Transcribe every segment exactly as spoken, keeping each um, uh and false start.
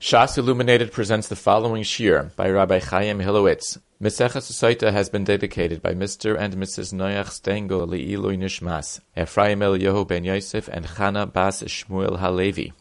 Shas Illuminated presents the following shir by Rabbi Chaim Hilowitz. Meseches Soita has been dedicated by Mister and Missus Noach Stengel Le'ilui Nishmas, Ephraim Eliyahu ben Yosef and Chana Bas Shmuel Halevi.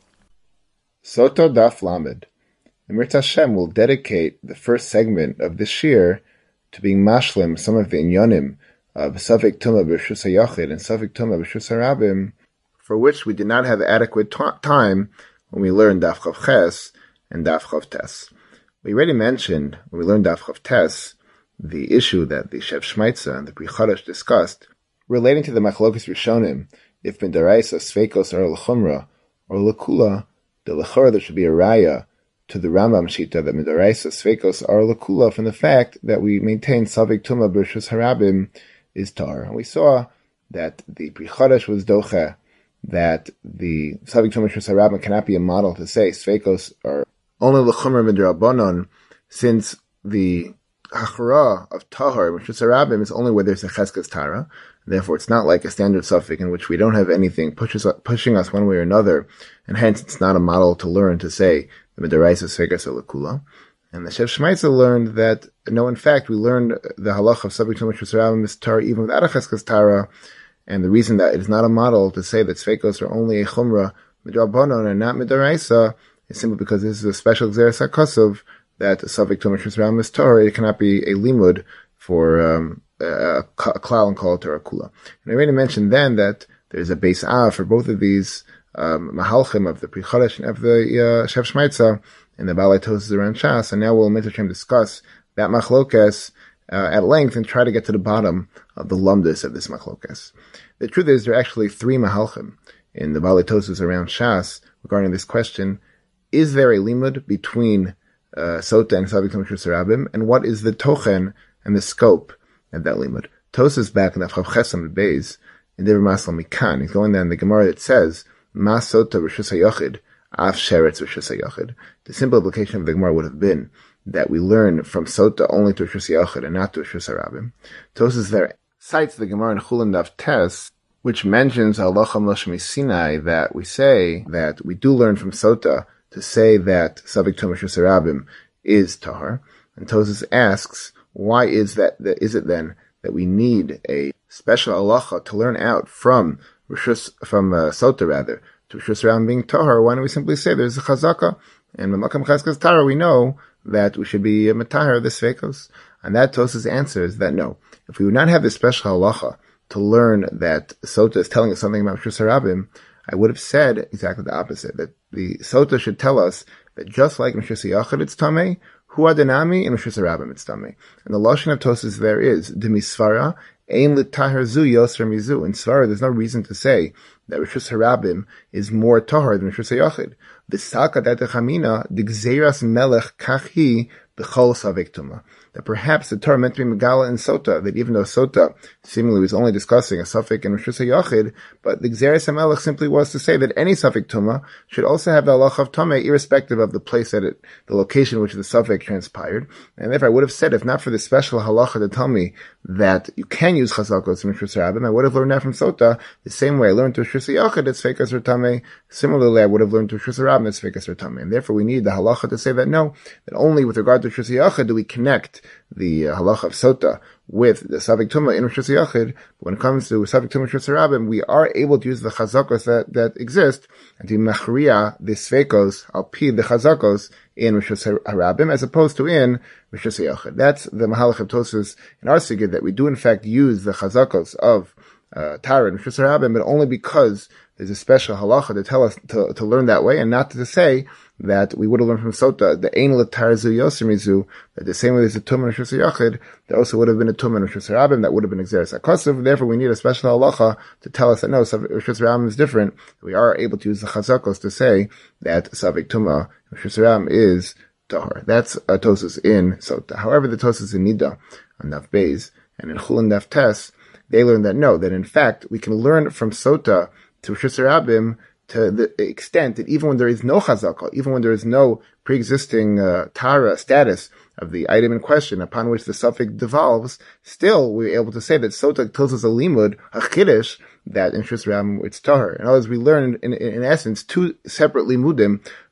Soto Daf Lamed. The Mirta Hashem will dedicate the first segment of this shir to being mashlim some of the inyonim of Safek Tumah B'Reshus HaYachid and Safek Tumah B'Reshus HaRabim, for which we did not have adequate t- time when we learned Daf Chav Ches and Daf Chav Tes. We already mentioned, when we learned Daf Chav Tes, the issue that the Shev Shmaitza and the Pri Chodesh discussed, relating to the Machlokes Rishonim, if Midaraisa, Sveikos, or L'chumra, or L'kula, the L'chora there should be a raya to the Rambam Shita that Midaraisa, Sveikos, or L'kula from the fact that we maintain Savik Tumah B'Reshus HaRabim is Tar. And we saw that the Pri Chodesh was Doche, that the Savik Tumah B'Reshus HaRabim cannot be a model to say Sveikos or only l'chumra midrabanon, since the hachara of tahar, which is harabim, is only where there's a cheskas tara. Therefore, it's not like a standard suffix in which we don't have anything pushes, pushing us one way or another, and hence it's not a model to learn to say the midaraisa svekas olakula. And the Shev Shmaitza learned that, no, in fact, we learned the halach of Savik Tumah B'Reshus HaRabim is tara even without a cheskas tara, and the reason that it is not a model to say that sveikos are only a chumra midrabanon and not midaraisa is simply because this is a special Xeris HaKosov that Savik Tumah B'Reshus HaRabim is Torah. It cannot be a limud for um, a klal and kol Torah kula. And I already mentioned then that there's a base av for both of these um, mahalchim of the Pri Chodesh and of the uh, Shev Shmaitza and the Balei Tosas around Shas. And now we'll Mitzvah discuss that machlokes uh, at length and try to get to the bottom of the lumdus of this machlokes. The truth is there are actually three mahalchim in the Balei Tosas around Shas regarding this question. Is there a limud between uh, Sota and Savik Tumah B'Reshus HaRabim, and what is the tochen and the scope of that limud? Tosas back in the Chav Chesam Beis in Devar Masal Mikan. He's going there in the Gemara that says Mas Sota B'Reshus HaYachid Af Sheretz B'Reshus HaYachid. The simple implication of the Gemara would have been that we learn from Sota only to B'Reshus HaYachid and not to B'Reshus HaRabim. Tosas there cites the Gemara in Chulin Daf Tes, which mentions Halacha Moshe Sinai, that we say that we do learn from Sota to say that Savik Tumah B'Reshus HaRabim is Tahar. And Tosas asks, why is that, that, is it then that we need a special halacha to learn out from Rishus, from uh, Sota rather, to B'Reshus HaRabim being Tahar? Why don't we simply say there's a chazaka, and Memakam Cheskas Tara we know that we should be a Matahar, the Sveikos. And that Tosas answers that no, if we would not have this special halacha to learn that Sota is telling us something about B'Reshus HaRabim, I would have said exactly the opposite, that the Sota should tell us that just like in B'Reshus HaYachid it's Tameh, Hu Adenami in B'Reshus HaRabim it's Tameh. And the Lashon of Tosas there is, Demisvara, Ein L'Tahar Zu Yosra Mizu. In Svara there's no reason to say that B'Reshus HaRabim is more Tahar than B'Reshus HaYachid. V'saka Datechamina, D'Gzeiras Melech Kachi B'chol Savik Tumah. That perhaps the Torah meant to be Megala and Sota, that even though Sota seemingly was only discussing a Safek and B'Reshus HaYachid, but the Gzeres HaMelech simply was to say that any Safek Tumah should also have the halacha of Tameh, irrespective of the place that it, the location in which the Safek transpired. And therefore I would have said, if not for the special halacha to tell me that you can use Chazakos in B'Reshus HaRabim, I would have learned that from Sota, the same way I learned to B'Reshus HaYachid it's Feikas or Tameh. Similarly, I would have learned to B'Reshus HaRabim it's Feikas or Tameh. And therefore we need the halacha to say that no, that only with regard to B'Reshus HaYachid do we connect the uh, halacha of Sota with the Savik Tumah in B'Reshus HaYachid. But when it comes to Savik Tumah B'Reshus HaRabim, we are able to use the chazakos that, that exist and to machriya the sveikos al pi the chazakos in B'Reshus HaRabim as opposed to in B'Reshus HaYachid. That's the mahalach of Tosas in our sigid, that we do in fact use the chazakos of uh, Tara and B'Reshus HaRabim, but only because there's a special halacha to tell us to, to learn that way, and not to say that we would have learned from Sota, the Ein L'Tar Zu Yoser Mizu, that the same way there's a Tumah in B'Reshus HaYachid, there also would have been a Tumah in B'Reshus HaRabim, that would have been Gzeres HaKosov. Therefore, we need a special halacha to tell us that no, B'Reshus HaRabim is different. We are able to use the Chazakos to say that Savik Tumah in B'Reshus HaRabim is Tahar. That's a Tosas in Sota. However, the Tosas in Nida, on Daf Beis, and in Chulin Daf Tes, they learn that no, that in fact, we can learn from Sota to B'Reshus HaRabim to the extent that even when there is no chazakah, even when there is no pre-existing uh, tara status of the item in question upon which the suffix devolves, still we're able to say that Sota tells us a limud, a chiddush, that in B'Reshus HaRabim it's tahar. In other words, we learn in, in, in essence two separate limudim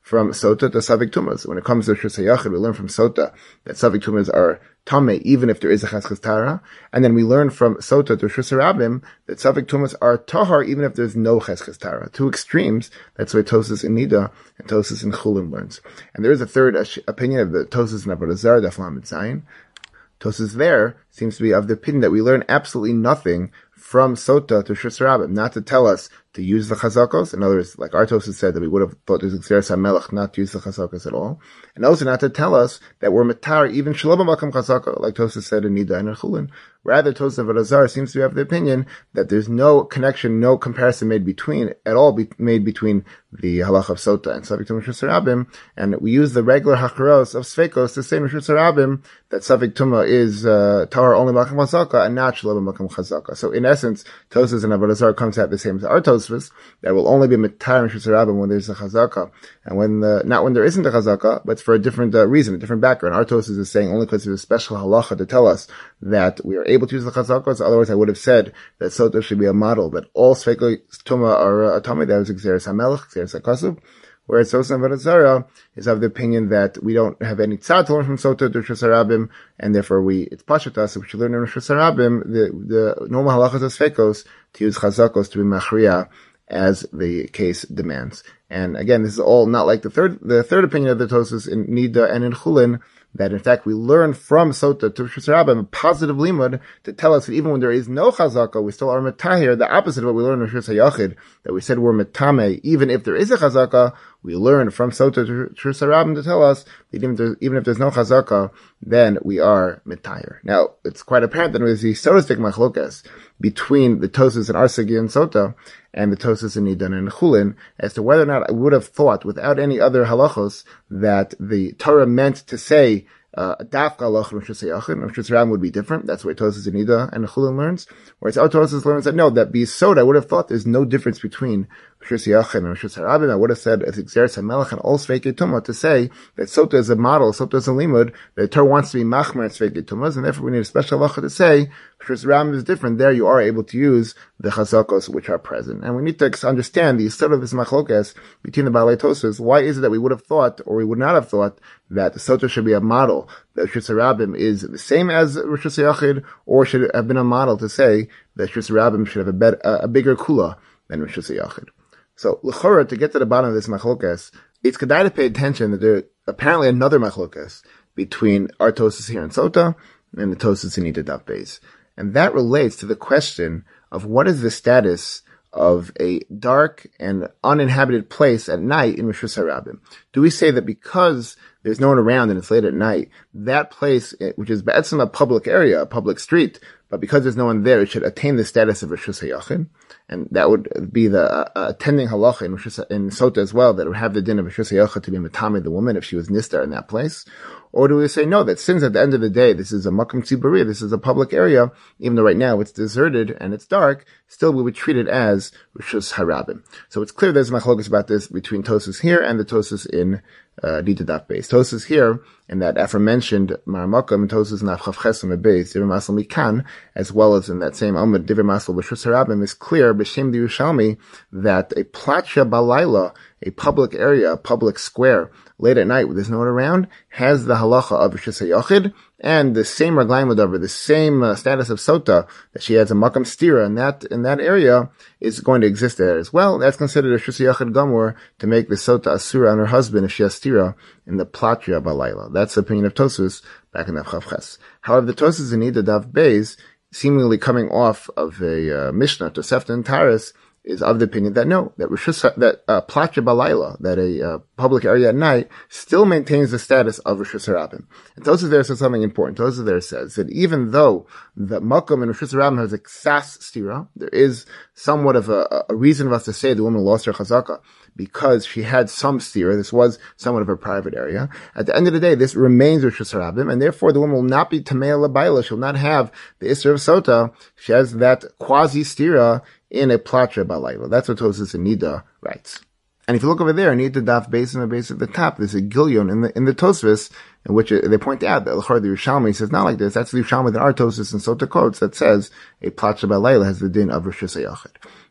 from Sota to Savik Tumas. When it comes to Rishus HaYachid, we learn from Sota that Savik Tumas are Tameh, even if there is a Cheskes Tara. And then we learn from Sota to Rishus HaRabim that Savik Tumas are Tahar, even if there's no Cheskes Tara. Two extremes. That's why Tosas in Nida and Tosas in Chulin learns. And there is a third opinion of the Tosas in Avodah Zarah, Daf Lamed Zayin. Tosas there seems to be of the opinion that we learn absolutely nothing from Sota to Rishus HaRabim, not to tell us to use the Chazakos. In other words, like our Tosas said, that we would have thought there's Xeris HaMelech not to use the Chazakos at all. And also not to tell us that we're Matar, even Shalom Makam Chazaka, like Tosas said in Nida and in Chulin. Rather, Tosas of Avodah Zarah seems to have the opinion that there's no connection, no comparison made between, at all be, made between the Halach of Sota and Savik Tumah Rishus HaRabim, and we use the regular Hakaros of Sveikos to say in Rishus HaRabim that Savik Tumah is uh, Tahar only Makam Chazaka and not Shalom Makam Chazaka. So in essence, Tosas and Avodah Zarah comes out the same as our Tosas, that will only be Matar in Rishus HaRabim when there's a Chazaka, and when the, not when there isn't a Chazaka, but it's for a different uh, reason, a different background. Our Tosas is saying only because there's a special halacha to tell us that we are able to use the Chazakos. Otherwise, I would have said that Sota should be a model, that all Sveikos Tumah are a Tameh, that was Xeris HaMelech, Xeris HaKasuv. Whereas Tosas and Avodah Zarah is of the opinion that we don't have any tzad to learn from Sota to Rishus HaRabim, and therefore we, it's pashat us, if we should learn in Rishus HaRabim, the, the normal halachas of Sveikos, to use Chazakos to be machriya, as the case demands. And again, this is all not like the third, the third opinion of the Tosas in Nida and in Chulin, that in fact we learn from Sota to Rishus HaRabim a positive limud to tell us that even when there is no Chazaka, we still are Matahir, the opposite of what we learn in Rishus HaYachid, that we said we're Matame, even if there is a Chazaka, we learn from Sota to Rishus HaRabim to tell us that even if, there, even if there's no Chazaka, then we are Matahir. Now, it's quite apparent that there's the Sodistic Machlokas between the Tosas and Arsagi and Sota, and the Tosas in Nidan and Chulin, as to whether or not I would have thought, without any other halachos, that the Torah meant to say Dafka halach and Rishus HaYachid, and Rishus HaRabim would be different. That's what Tosas in Nida and Chulin learns. Whereas our Tosas learns that no, that B'Yisod, I would have thought there's no difference between Rishus HaYachid and Rishus HaRabim. I would have said as Xeris HaMelech and all Sveikei Tumah to say that Sota is a model, Sota is a limud, that the Torah wants to be machmer and Sveikei Tumahs, and therefore we need a special halacha to say Rishus HaRabim is different. There you are able to use the chazakos which are present. And we need to understand the start of this machlokas between the Baalei Tosas. Why is it that we would have thought, or we would not have thought, that the Sota should be a model, that Rishus HaRabim is the same as Rishus HaYachid, or should it have been a model to say that Rishus HaRabim should have a, better, a bigger kula than Rishus HaYachid? So, l'chora, to get to the bottom of this machlokas, it's kedai to pay attention that there's apparently another machlokas between our Tosas here in Sota and the Tosas in Nida Daf Beis. And that relates to the question of what is the status of a dark and uninhabited place at night in Rishus HaRabim. Do we say that because there's no one around and it's late at night, that place, which is b'etzem a public area, a public street, but because there's no one there, it should attain the status of Rishus HaYachid? And that would be the uh, attending halacha in, Rishus, in Sota as well, that it would have the din of Rishus HaYachid to be matame the woman if she was nistar in that place. Or do we say no, that since at the end of the day this is a makam tziburi, this is a public area, even though right now it's deserted and it's dark, still we would treat it as Rishus HaRabim. So it's clear there's machlokas about this between Tosas here and the Tosas in uh, Nida Daf Beis. Tosas here, in that aforementioned Maramakam, and Tosas in Avchav Chesam Beis, Divrei Masel Mikan, as well as in that same Amud Divrei Masel Rishus HaRabim, is clear b'shem the Yerushalmi that a platcha balayla, a public area, a public square, late at night where there's no one around, has the halacha of Rishus HaYachid, and the same raglayim whatever, the same uh, status of Sota, that she has a makam stira in that, in that area, is going to exist there as well. That's considered a Rishus HaYachid Gamur to make the Sota asura on her husband if she has stira in the platria balayla. That's the opinion of Tosfos back in the Avchav Ches. However, the Tosfos in Nida Daf Beis, seemingly coming off of a uh, Mishnah, Tosefta and Taras, is of the opinion that no, that Rishus, that uh, Platja Balayla, that a uh, public area at night, still maintains the status of Rishus HaRabim. And Tosfos there says something important. Tosfos there says that even though the Makom in Rishus HaRabim has a ksas stira, there is somewhat of a, a reason for us to say the woman lost her chazaka because she had some stira. This was somewhat of a private area. At the end of the day, this remains Rishus HaRabim, and therefore the woman will not be Tamei Labayla. She'll not have the Isser of Sota. She has that quasi stira in a platra balayla. That's what Tosfos in Nida writes. And if you look over there, Nida Daf Beis in the base at the top, there's a gilyon in the in the Tosfos, in which they point out that L'chor the Yerushalmi says not like this. That's the Yerushalmi that our Tosfos and Sota quotes that says a platra balayla has the din of Rishus HaYachid.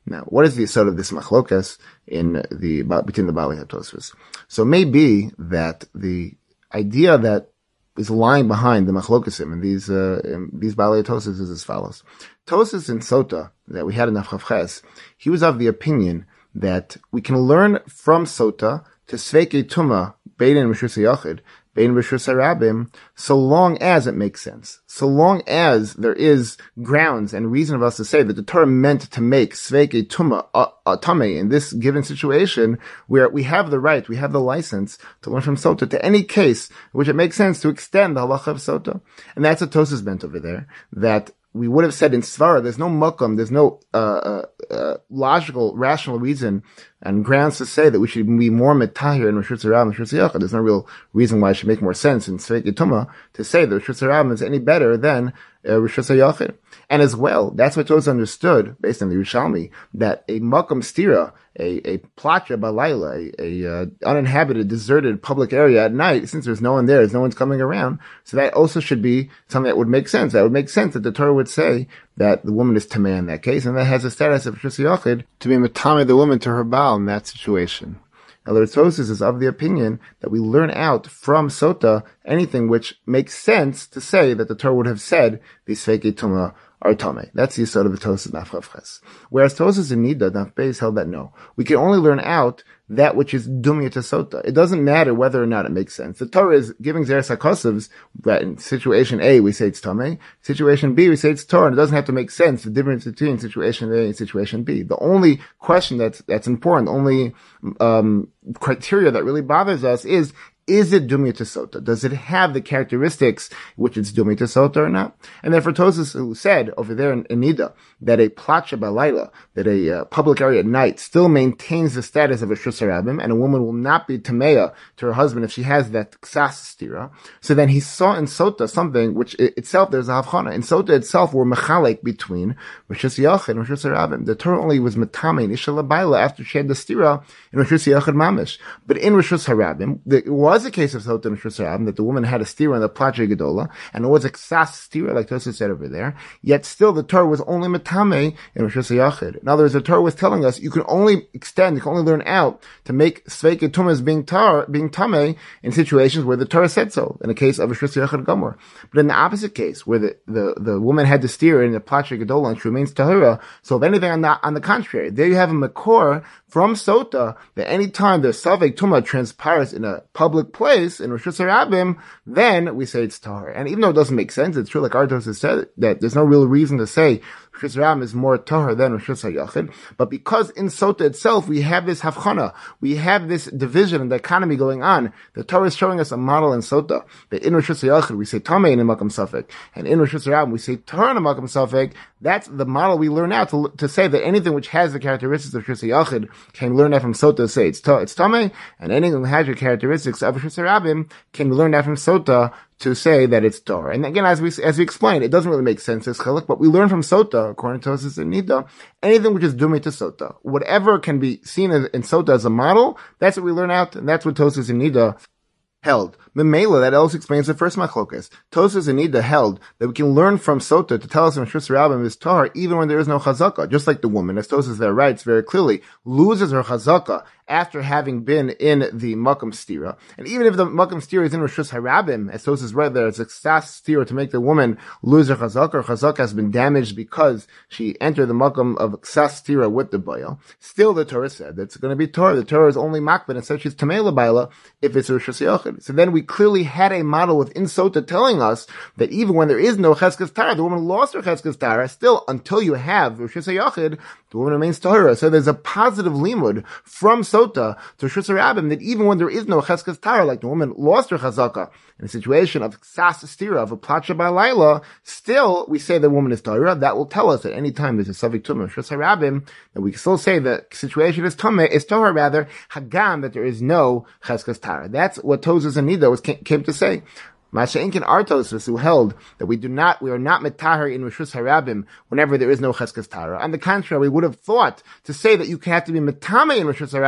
Now, what is the aside of this machlokas in the between the Baalei HaTosfos? So it may be that the idea that is lying behind the machlokasim and these uh, in these Baalei HaTosfos is as follows: Tosfos in Sota that we had in Avchavches, he was of the opinion that we can learn from Sota to Sveikei Tuma Bein Rishus HaYachid, Bein Rishus HaRabim, so long as it makes sense, so long as there is grounds and reason of us to say that the Torah meant to make Sveikei Tuma uh, Tamei in this given situation, where we have the right, we have the license to learn from Sota to any case in which it makes sense to extend the halacha of Sota. And that's what Tosfos meant over there, that we would have said in Svara, there's no makom, there's no uh, uh, uh, logical, rational reason and grounds to say that we should be more metahir in Rishus HaRabim and Rishus HaYachid. There's no real reason why it should make more sense in Sveikei Tuma to say that Rishus HaRabim is any better than uh, Rishus HaYachid. And as well, that's what Tosfos understood, based on the Yerushalmi, that a makom stira, a, a platra balayla, a, a uh, uninhabited, deserted public area at night, since there's no one there, there's no one's coming around, so that also should be something that would make sense. That would make sense that the Torah would say that the woman is tamei in that case, and that has a status of Rishus HaYachid to be matame the woman to her baal in that situation. Now, the Tosfos is of the opinion that we learn out from Sota anything which makes sense to say that the Torah would have said the Sveikei Tuma are tamei. That's the sort of the Tosfos in Avchavches. Whereas Tosfos in Nida, Daf Beis, held that no, we can only learn out that which is dumya to Sota. It doesn't matter whether or not it makes sense. The Torah is giving Zeres HaKosovs that in situation A we say it's tamei, situation B we say it's Torah, and it doesn't have to make sense the difference between situation A and situation B. The only question that's that's important, the only um, criteria that really bothers us is, is it dumya to Sota? Does it have the characteristics which it's dumya to Sota or not? And then for Tosfos, who said over there in, in Nida that a placha balayla, that a uh, public area at night still maintains the status of a Rishus HaRabim, and a woman will not be tameya to her husband if she has that ksas stira. So then he saw in Sota something which it, itself there's a havchana. In Sota itself were mechalek between Rishus HaYachid and Rishus HaRabim. The Torah only was metame in Isha Labayla after she had the stira in Rishus HaYachid mamish. But in Rishus HaRabim, it was a case of Sota and Rishus HaRabim that the woman had a stira in the placha gedola, and it was a ksas stira, like Tosfos said over there. Yet still the Torah was only metame in Rishus HaYachid. In other words, the Torah was telling us you can only extend, you can only learn out to make Sveikei Tumas being tar, being tamei in situations where the Torah said so, in the case of Rishus HaYachid Gomor. But in the opposite case, where the, the, the woman had the stira in the placha gedola and she remains tahira, so if anything on the, on the contrary, there you have a makor from Sota that any time the Savek Tuma transpires in a public place in Rishus HaRabim, then we say it's tahor. And even though it doesn't make sense, it's true, like Artos has said, that there's no real reason to say Rishus HaRabim is more tahor than Rishus HaYachid. But because in Sota itself we have this havchana, we have this division and dichotomy going on, the Torah is showing us a model in Sota that in Rishus HaYachid we say tamei in a makam safek, and in Rishus HaRabim we say tahor in a makam safek. That's the model we learn out to, to say that anything which has the characteristics of Rishus HaYachid can learn that from Sota to say it's, ta, it's tamei, and anything that has the characteristics of Rishus HaRabim can learn that from Sota to say that it's Torah. And again, as we as we explained, it doesn't really make sense as chaluk, but we learn from Sota, according to Tosfos and Nida, anything which is dumei to Sota, whatever can be seen as, in Sota as a model, that's what we learn out, and that's what Tosfos and Nida held. Memela, that also explains the first machlokas. Tosfos and Nida held that we can learn from Sota to tell us when Rishus HaRabim is tahor even when there is no chazaka, just like the woman, as Tosfos there writes very clearly, loses her chazaka after having been in the makam stira. And even if the makam stira is in Rishus HaRabim, as Tosfos right there, it's a ksas stira to make the woman lose her chazaka. Her chazaka has been damaged because she entered the makam of ksas stira with the bayal. Still, the Torah said that it's going to be Torah. The Torah is only makbid and said she's tamei l'bayla if it's Rishus HaYachid. So then we clearly had a model within Sota telling us that even when there is no cheskes tara, the woman lost her cheskes tara, still until you have Rishus HaYachid, the woman remains tahora. So there's a positive limud from Sota to Rishus HaRabim that even when there is no cheskes tara, like the woman lost her chazaka in a situation of ksas stira, of a placha balayla, still we say the woman is tahora. That will tell us at any time there's a savik tumah Rishus HaRabim that we still say the situation is tumah, is tahor rather hagam, that there is no cheskes tara. That's what Tosfos and Nida was came to say. Masha'inkin Artos, who held that we do not, we are not metahar in Rishus HaRabim whenever there is no cheskes tara. On the contrary, we would have thought to say that you have to be metame in Rishus HaRabim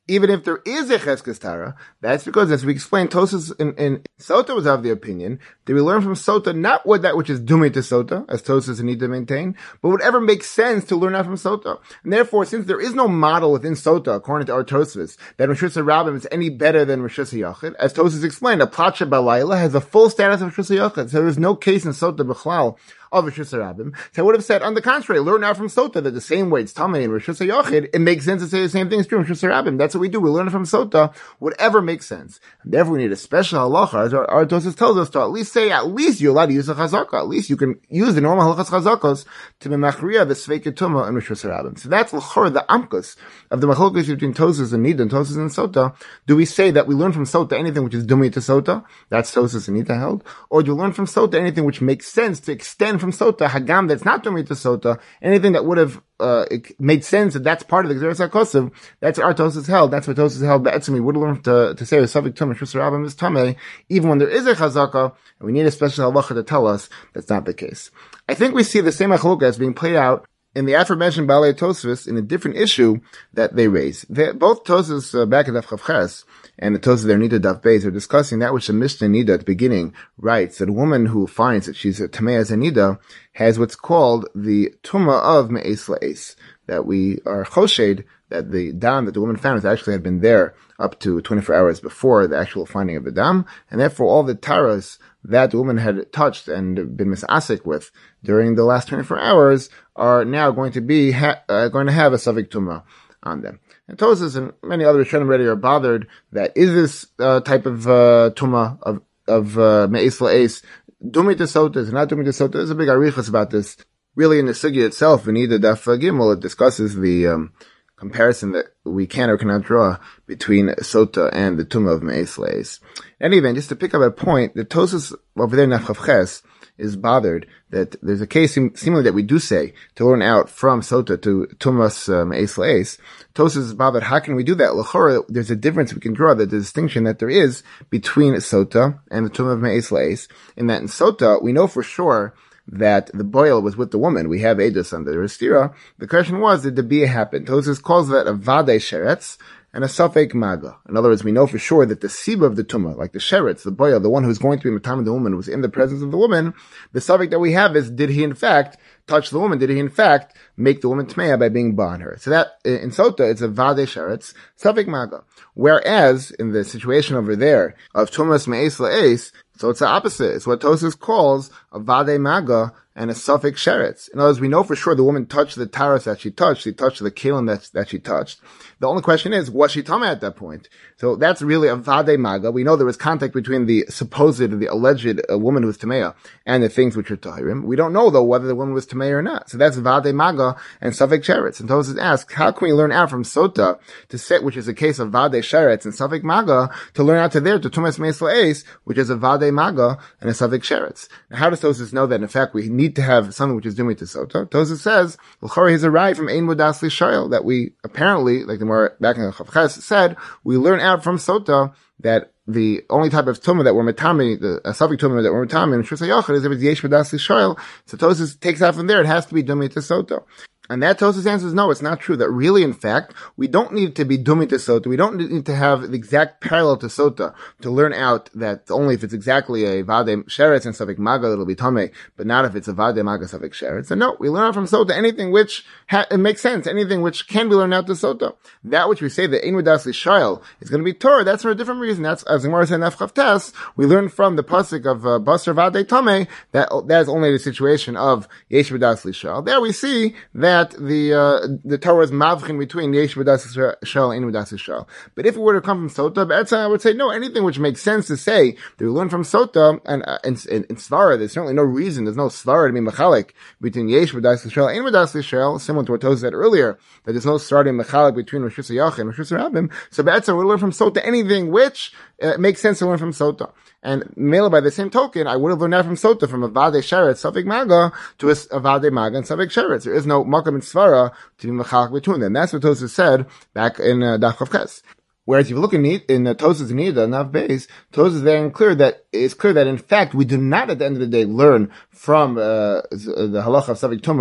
even if there is a Cheskes Tara, that's because, as we explained, Tosas in, in Sota was of the opinion that we learn from Sota not what that which is Dumei to Sota, as Tosas need to maintain, but whatever makes sense to learn out from Sota. And therefore, since there is no model within Sota, according to our Tosfos, that Rosh Hashanah is any better than Rosh Hashanah, as Tosas explained, a Platsha Balayla has a full status of Rosh Hashanah, so there's no case in Sota B'chlal of Rosh Hashanah. So I would have said, on the contrary, learn out from Sota that the same way it's Tamei and Rosh Hashanah, it makes sense to say the same thing is true in Rosh Hashanah. That's what we do. We learn it from Sota, whatever makes sense. And therefore, we need a special halacha, as our, our Tosfos tells us, to at least say, at least you're allowed to use a chazaka. At least you can use the normal halachas chazakos to be machriya the sveika tuma in Rosh Hashanah. So that's l'chor, the amkus of the machlokes between Tosfos and Nida and Tosfos and Sota. Do we say that we learn from Sota anything which is dumei to Sota? That's Tosfos and Nida held. Or do we learn from Sota anything which makes sense to extend from Sota, hagam that's not dumei to Sota, anything that would have Uh, it made sense that that's part of the Gzeres HaKosev. That's our Tosfos held. That's what Tosfos held. But we would learn to, to say the Safek Tumah Shus Rabbim is Tamei, even when there is a Chazaka, and we need a special halacha to tell us that's not the case. I think we see the same Achloka as being played out in the aforementioned Balei Tosfos in a different issue that they raise. They, both Tosfos uh, back at Daf Chavches and the Tosfos there Nida Daf Beis are discussing that which the Mishnah Nida at the beginning writes, that a woman who finds that she's a Tamei as a Nida has what's called the Tumah of Me'es La'es, that we are choshed that the dam that the woman found actually had been there up to twenty-four hours before the actual finding of the dam, and therefore all the taras that the woman had touched and been misasik with during the last twenty-four hours are now going to be ha- uh, going to have a Safek Tumah on them. And Tosfos and many other Rishonim already are bothered that is this uh, type of uh, Tumah of of uh, Me'es La'es dumei to Sota, is not dumei to Sota? There's a big arichas about this. Really, in the sugya itself, Nida Daf Gimel, it discusses the um, comparison that we can or cannot draw between Sota and the Tumah of Me'es La'es. In any event, just to pick up a point, the Tosfos over there in Chavches is bothered that there's a case seemingly that we do say to learn out from Sota to Tumas uh, Me'es La'es. Tosfos is bothered, how can we do that? L'chora, there's a difference we can draw, that the distinction that there is between Sota and the Tumah of Me'es La'es, in that in Sota, we know for sure that the boil was with the woman. We have Edus under the Restira. The question was, did the bia happen? Tosfos calls that a Vadei Sheretz and a Safek Maga. In other words, we know for sure that the Siba of the Tumah, like the Sheretz, the boil, the one who's going to be Matam the woman, was in the presence of the woman. The Safek that we have is, did he in fact touch the woman? Did he in fact make the woman Tmeya by being ba on her? So that, in Sota, it's a Vadei Sheretz, Safek Maga. Whereas, in the situation over there of Tumas Me'es La'es, so it's the opposite. It's what Tosfos calls a Vadei Maga and a Safek Sheretz. In other words, we know for sure the woman touched the taras that she touched. She touched the kelim that, that she touched. The only question is, was she tamei at that point? So that's really a Vadei Maga. We know there was contact between the supposed, the alleged uh, woman who was Tameya and the things which are Tahirim. We don't know, though, whether the woman was Tameya or not. So that's Vadei Maga and Safek Sheretz. And Tosfos asks, how can we learn out from Sota to set, which is a case of Vadei Sheretz and Safek Maga, to learn out to there, to Tumas Me'es La'es, which is a Vadei Maga and a Safek Sheretz? Now, how does Tosfos know that, in fact, we need to have something which is dumei to Sota? Tosfos says, L'chora has arrived from Ein Mudas L'Shayil, that we apparently, like the more back in the Chavches said, we learn out from Sota that the only type of tumah that we're metami, the a Safek tumah that we're metami in Shus HaYachid is if it's Yesh Mudas L'Shayil. So Tosfos takes out from there, it has to be dumei to Sota. And that Tosfos answers, no, it's not true. That really, in fact, we don't need to be dumei to Sota. We don't need to have the exact parallel to Sota to learn out that only if it's exactly a Vadei Sheretz and Safek Maga it'll be Tamei, but not if it's a Vadei Maga Safek Sheretz. So no, we learn out from Sota anything which ha- it makes sense, anything which can be learned out to Sota. That which we say that Ein Mudas L'Shayil is going to be Torah, that's for a different reason. That's, as the Gemara said in Naf Chavtes, we learn from the pasuk of uh, Basar Vadei Tamei that that is only the situation of Yesh Mudas L'Shayil. There we see that that the uh, the Torah is mavchin between Yesh Mudas L'Shayil and Ein Mudas L'Shayil. But if it were to come from Sota, B'etzah, I would say no. Anything which makes sense to say that we learn from Sota and uh, in, in, in Svara, there's certainly no reason. There's no Svara to be mechalik between Yesh Mudas L'Shayil and Ein Mudas L'Shayil, similar to what Tosfos said earlier, that there's no starting mechalik between Rosh Hashanah and Rosh Hashanah. So B'etzah, we learn from Sota anything which uh, makes sense to learn from Sota. And Mela, by the same token, I would have learned that from Sota, from a Vadei Sheretz, Safek Maga, to a, a Vadei Maga and Safek Sheretz. There is no Makam and Svara to be mechalik between them. That's what Tosfos said back in uh, Daf Chavches. Whereas if you look in, in uh, Tosfos Nida, Nav Beis, Tosfos is very clear that it's clear that in fact we do not at the end of the day learn from uh, the halacha of Safek Tumah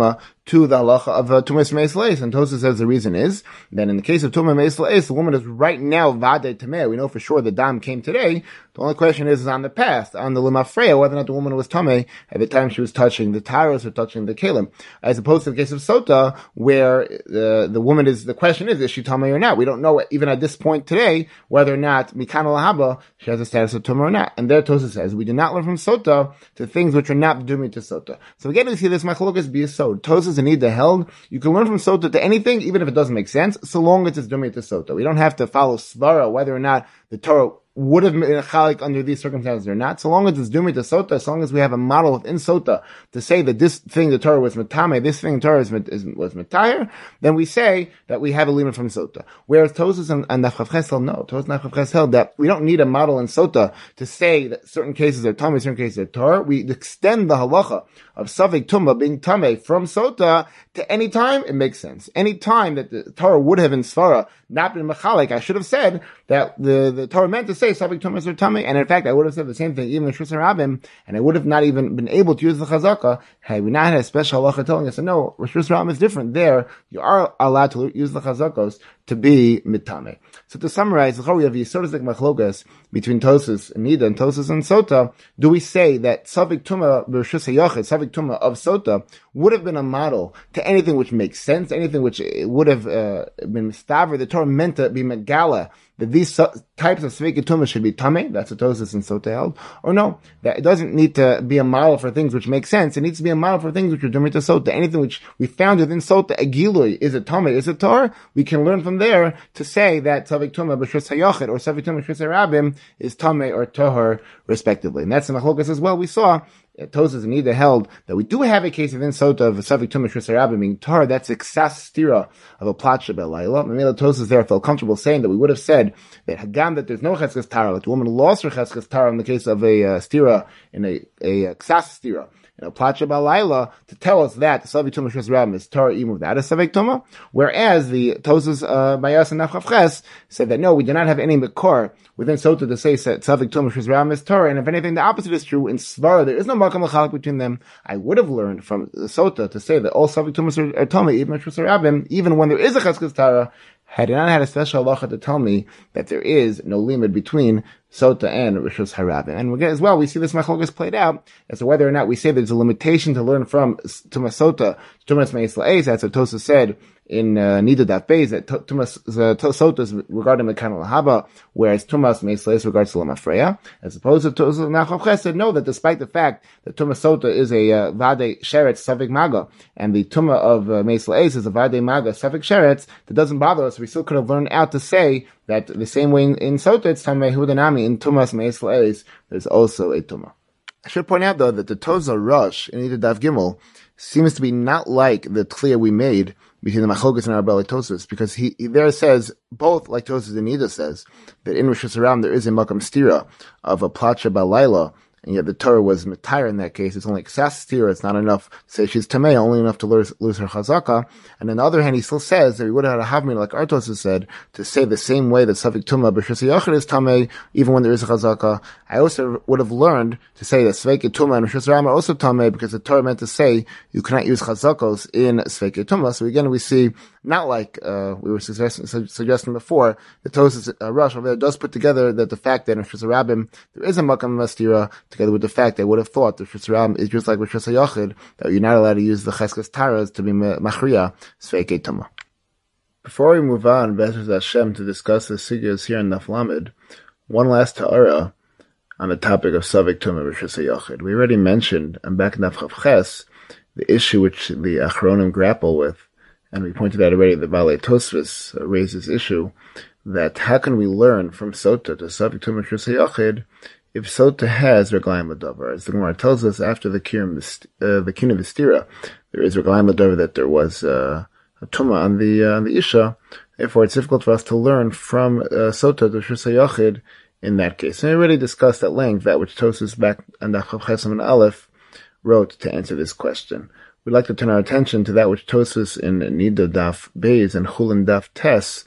to the halacha of uh, Tumas Meis Leis. And Tosfos says the reason is that in the case of Tumas Meis Leis, the woman is right now Vade Tameh. We know for sure the dam came today. The only question is, is on the past, on the Limafreya, whether or not the woman was Tameh at the time she was touching the Taros or touching the Kalim. As opposed to the case of Sota, where uh, the woman is, the question is, is she Tameh or not? We don't know even at this point today whether or not Mikan al-Haba, she has a status of Tameh or not. And there Tosfos says, we do not learn from Sota to things which are not dumi to Sota. So again, we see this Machlokas b'Yesod. Tosfos and Nida held, you can learn from Sota to anything, even if it doesn't make sense, so long as it's dumi to Sota. We don't have to follow Svara, whether or not the Torah would have been a chalik under these circumstances or not. So long as it's dumi to Sota, as long as we have a model within Sota to say that this thing the Torah was metame, this thing the Torah is, is, was metayer, then we say that we have a limit from Sota. Whereas Tosfos and, and Naf Chav Ches held, no. Tosfos and Naf Chav Ches held that we don't need a model in Sota to say that certain cases are tame, certain cases are Torah. We extend the halacha of Safek Tumah being tame from Sota to any time it makes sense. Any time that the Torah would have in Svara not been machalik, I should have said that the, the Torah meant to say Safek Tumah or Tame, and in fact I would have said the same thing even in Shus Rabim, and I would have not even been able to use the Chazaka had we not had a special halacha telling us, no, Shus Rabim is different. There, you are allowed to use the Chazakos to be mitame. So to summarize, we have Yisodistic Machlokas between Tosfos and Nida and Tosfos and Sota. Do we say that Safek Tumah b'Reshus HaYachid, Safek Tumah of Sota, would have been a model to anything which makes sense, anything which would have uh, been mistaver? The Torah meant to be megala that these so- types of Safek Tumah should be tame. That's what Tosfos and Sota held. Or no, that it doesn't need to be a model for things which make sense. It needs to be a model for things which are doing to Sota. Anything which we found within Sota, a Gilui, is it tame, is it Torah? We can learn from there to say that Safek Tumah b'Reshus HaYachid or Safek Tumah b'Reshus HaRabim is tame or tohar, respectively. And that's in the Machlokas as well. We saw Tosfos and Nida held that we do have a case within Sota of Safek Tumah b'Reshus HaRabim being Torah. That's a ksas stira of a platsha belayla. Mamela Tosfos there felt comfortable saying that we would have said that Hagam that there's no cheskes tara, that the woman lost her cheskes tara in the case of a uh, stira in a a, a ksas stira. You know, Placha Balayla, to tell us that the Safek Tumah Shus Rabim is Torah even without a Safek Tumah, whereas the Tosfos uh, Bayas and Naf Chav Ches said that no, we do not have any Mekor within Sota to say that Safek Tumah Shus Rabim is Torah, and if anything, the opposite is true. In Svara, there is no Makam L'Chalak between them. I would have learned from Sota to say that all Safek Tumah are Tumah, even Shus Rabim, even when there is a Cheskes Tara, had I not had a special halacha to tell me that there is no limit between Sota and Rishus Harabim. And as well, we see this machlokas played out as to whether or not we say there's a limitation to learn from Tumas Sota to Tumas Meis La'ez. That's what Tosfos said in uh, Nida Daf Beis, that Tumas uh, Sota is regarding Mekan al-Haba, whereas Tumas Meis La'ez regards to Lamafreya. As opposed to Tosfos Naf Chav Ches said no, that despite the fact that Tumas Sota is a uh, Vade Sheretz Safek Maga, and the Tumah of uh, Meis La'ez is a Vade Maga Safek Sheretz, that doesn't bother us. We still could have learned out to say that the same way in, in Sota, it's Tamei Hudanami, in Tumas Meis La'ez, there's also a Tumah. I should point out though that the Toza Rush in Nida Daf Gimel seems to be not like the clear we made between the Machlokas and our Belly Tosfos, because he, he there says, both like Tosfos and Nida says, that in Rishus Haram there is a Makam Stira of a Placha Balayla, and yet the Torah was Matayr in that case. It's only Ksas Stira, it's not enough to say she's Tamei, only enough to lose, lose her Chazaka. And on the other hand, he still says that we would have had a Havmin, like Artos has said, to say the same way that Safek Tumah b'Reshus HaYachid is Tamei, even when there is a Chazaka. I also would have learned to say that Safek Tumah and Rishus Haram are also Tamei, because the Torah meant to say you cannot use Chazakos in Safek Tumah. So again, we see, not like uh, we were suggesting, su- suggesting before, the Tosfos uh, Rush over there does put together that the fact that in Rishus Harabim there is a Makam Mastira, together with the fact they would have thought that Rishus Harabim is just like Rishus HaYachid, that you're not allowed to use the Cheskes Taras to be Machriya Sfeikei Tumah. Before we move on, Bezras Hashem, to discuss the Sigyas here in Naf Lamed, one last Ta'ara on the topic of Safek Tumah Rishus HaYachid. We already mentioned, and back in Naf Chav Ches, the issue which the Achronim grapple with, and we pointed out already that Balei Tosfos raises issue, that how can we learn from Sota to Safek Tumah Rishus HaYachid if Sota has Reglayim L'Davar? As the Gemara tells us, after the Kirim, uh, the Kin of Vistira, there is Reglayim L'Davar that there was uh, a Tumah on the uh, on the Isha. Therefore, it's difficult for us to learn from uh, Sota to Rishus HaYachid in that case. And we already discussed at length that which Tosfos back on the Chav Chesam and Aleph wrote to answer this question. We'd like to turn our attention to that which Tosfos in Nida Daf Beis and Chulin Daf Tes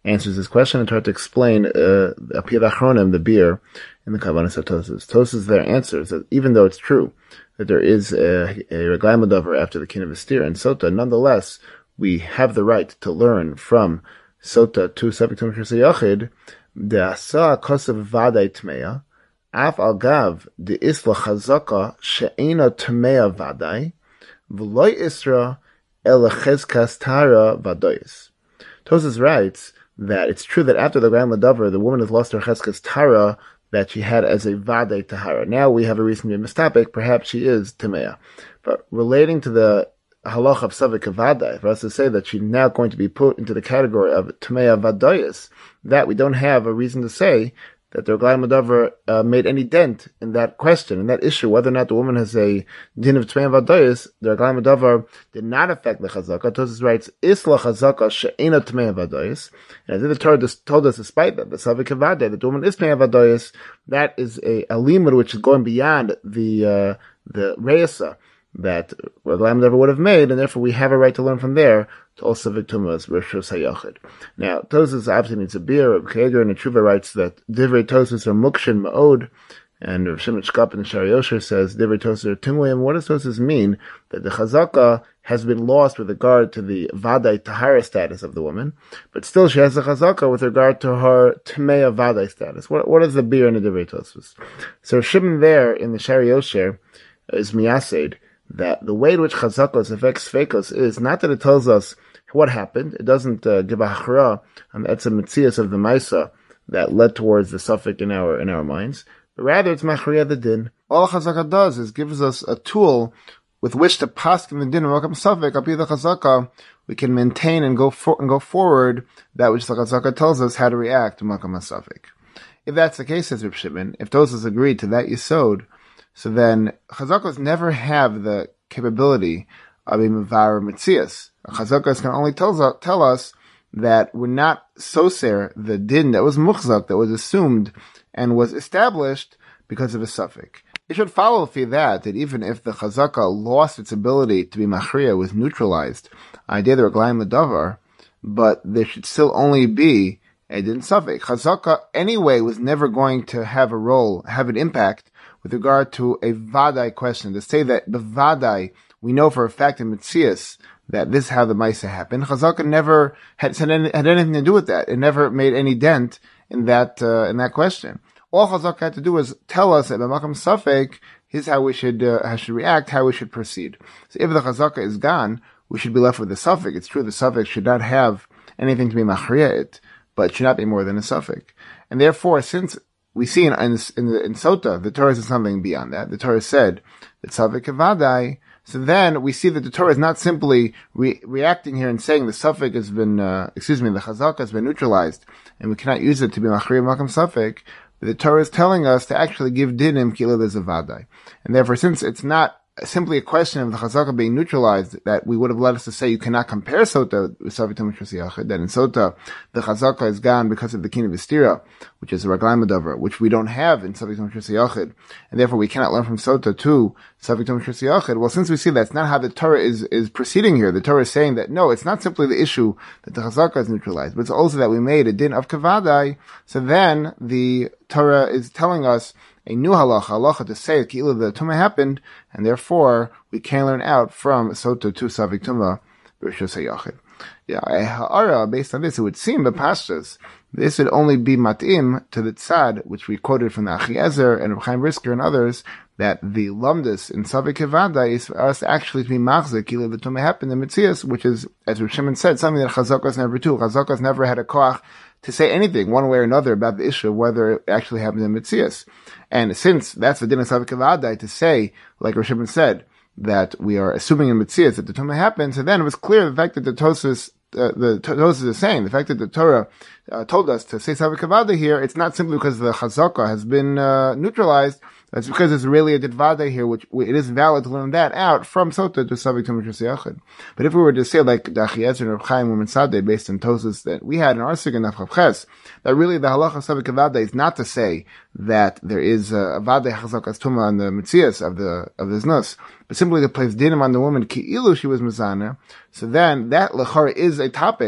answers this question and tries to explain uh, Apiyat Achronim, the beer, in the Kavanas of Tosas. Tosas there answers that even though it's true that there is a, a Reglaim Davar after the kin of Estir and Sota, nonetheless, we have the right to learn from Sota to Safek Tumah Shirsa Yachid, the Asa Kosav Vadai Tmeya, Af Al Gav, the Isla Chazaka, She'ena Tmeya Vadai, V'loi Isra, El Chezkas Tara Vadoyis. Tosas writes that it's true that after the Reglaim Davar, the woman has lost her Chezkas Tara that she had as a Vadai Tahara. Now we have a reason to be mistapik, perhaps she is Tmeya. But relating to the halach of Savik Vadai, for us to say that she's now going to be put into the category of Tmeya Vadoyis, that we don't have a reason to say that the Reglaim Davar uh, made any dent in that question, in that issue, whether or not the woman has a din of Tmeya Vadoyis. The Reglaim Davar did not affect the Chazaka. Tosas writes, Isla Chazaka she'ena Tmeya Vadoyis. And as the Torah told us, despite that, the Savik Vadai, that the woman is Tmeya Vadoyis, that is a, a limud which is going beyond the uh, the Reisa that Reglaim Davar would have made, and therefore we have a right to learn from there to also Viktumas Rishos HaYachid. Now, Tosas obviously needs a beer. Reb Keger and the Tshuva writes that Divrei Tosas are Mukshin Ma'od, and Rav Shimon Shkop in the Shari Yosher says Divrei Tosas are Timwayim. What does Tosas mean? That the Chazaka has been lost with regard to the Vadai Tahara status of the woman, but still she has a Chazaka with regard to her Tmeya Vadai status. What, what is the beer in the Divrei Tosas? So Shimon there in the Shari Yosher is Miyased, that the way in which Chazakos affects Feikos is not that it tells us what happened. It doesn't uh, give a hachra on the etzem mitzias of the Maisa that led towards the suffix in our in our minds, but rather it's machriya the din. All Chazaka does is gives us a tool with which to paskin the din of Makam Suffix. Api the Chazaka, we can maintain and go for, and go forward that which the Chazaka tells us how to react to Makam Suffix. If that's the case, says Reb Shimon, if Tosas agreed to that yisod, so then Chazakos never have the capability of a Mevar Metzias. Chazakos can only tell, tell us that we're not soser, the din that was muchzak, that was assumed and was established because of a suffix. It should follow through that, that even if the Chazaka lost its ability to be machriya, was neutralized, idea the Reglaim Davar, but there should still only be a din suffix. Chazaka anyway was never going to have a role, have an impact with regard to a Vadai question. To say that the Vadai, we know for a fact in Metzias that this is how the Maisa happened. Chazaka never had, had anything to do with that. It never made any dent in that uh, in that question. All Chazaka had to do was tell us that B'makam Safek, here's how we should uh, how should react, how we should proceed. So if the Chazaka is gone, we should be left with the Safek. It's true the Safek should not have anything to be machriya it, but it should not be more than a Safek. And therefore, since we see in in, in, in Sota, the Torah says something beyond that. The Torah said that Safek Vadai. So then we see that the Torah is not simply re- reacting here and saying the Safek has been, uh, excuse me, the Chazaka has been neutralized, and we cannot use it to be machriya makam Safek. But the Torah is telling us to actually give dinim kila there's a vadai, and therefore, since it's not simply a question of the Chazaka being neutralized, that we would have led us to say you cannot compare Sota with Safek Tumah Shirsa Yachid, that in Sota, the Chazaka is gone because of the kin of Istira, which is a Reglaim Davar, which we don't have in Safek Tumah Shirsa Yachid, and therefore we cannot learn from Sota to Safek Tumah Shirsa Yachid. Well, since we see that's not how the Torah is, is proceeding here, the Torah is saying that no, it's not simply the issue that the Chazaka is neutralized, but it's also that we made a din of Kavadai, so then the Torah is telling us a new halacha, halacha to say that Ki'ila the Tumah happened, and therefore we can learn out from Sota to Safek Tumah Rishos HaYachid. Yeah, ha'ara, based on this, it would seem, but pashtas, this would only be matim to the tzad, which we quoted from the Achiezer and Reb Chaim Brisker and others, that the lumdus in Safek Kevada is for us actually to be machzik, Ki'ila the Tumah happened in Metzias, which is, as Reb Shimon said, something that Chazaka's never do. Chazaka's never had a koach to say anything one way or another about the issue of whether it actually happened in Metzias. And since that's the din of Safek Kevada, to say, like Reb Shimon said, that we are assuming in Metzias that the Tumah happened, so then it was clear the fact that the Tosas, uh, the Tosas is saying, the fact that the Torah uh, told us to say Safek Kevada here, it's not simply because the Chazaka has been uh, neutralized, it's because it's really a Ditvada here, which it is valid to learn that out from Sota to Safek Tumah Shirsa Yachid. But if we were to say like the Achiezer and Reb Chaim Umen Sadeh based on Tosas that we had in our Sig and Nafchav that really the halacha Safek Kevada is not to say that there is a Vadei Chazakas Tumah on the Metzias of the of the Znus, but simply to place dinim on the woman ki'ilu she was mezana. So then that lechara is a topic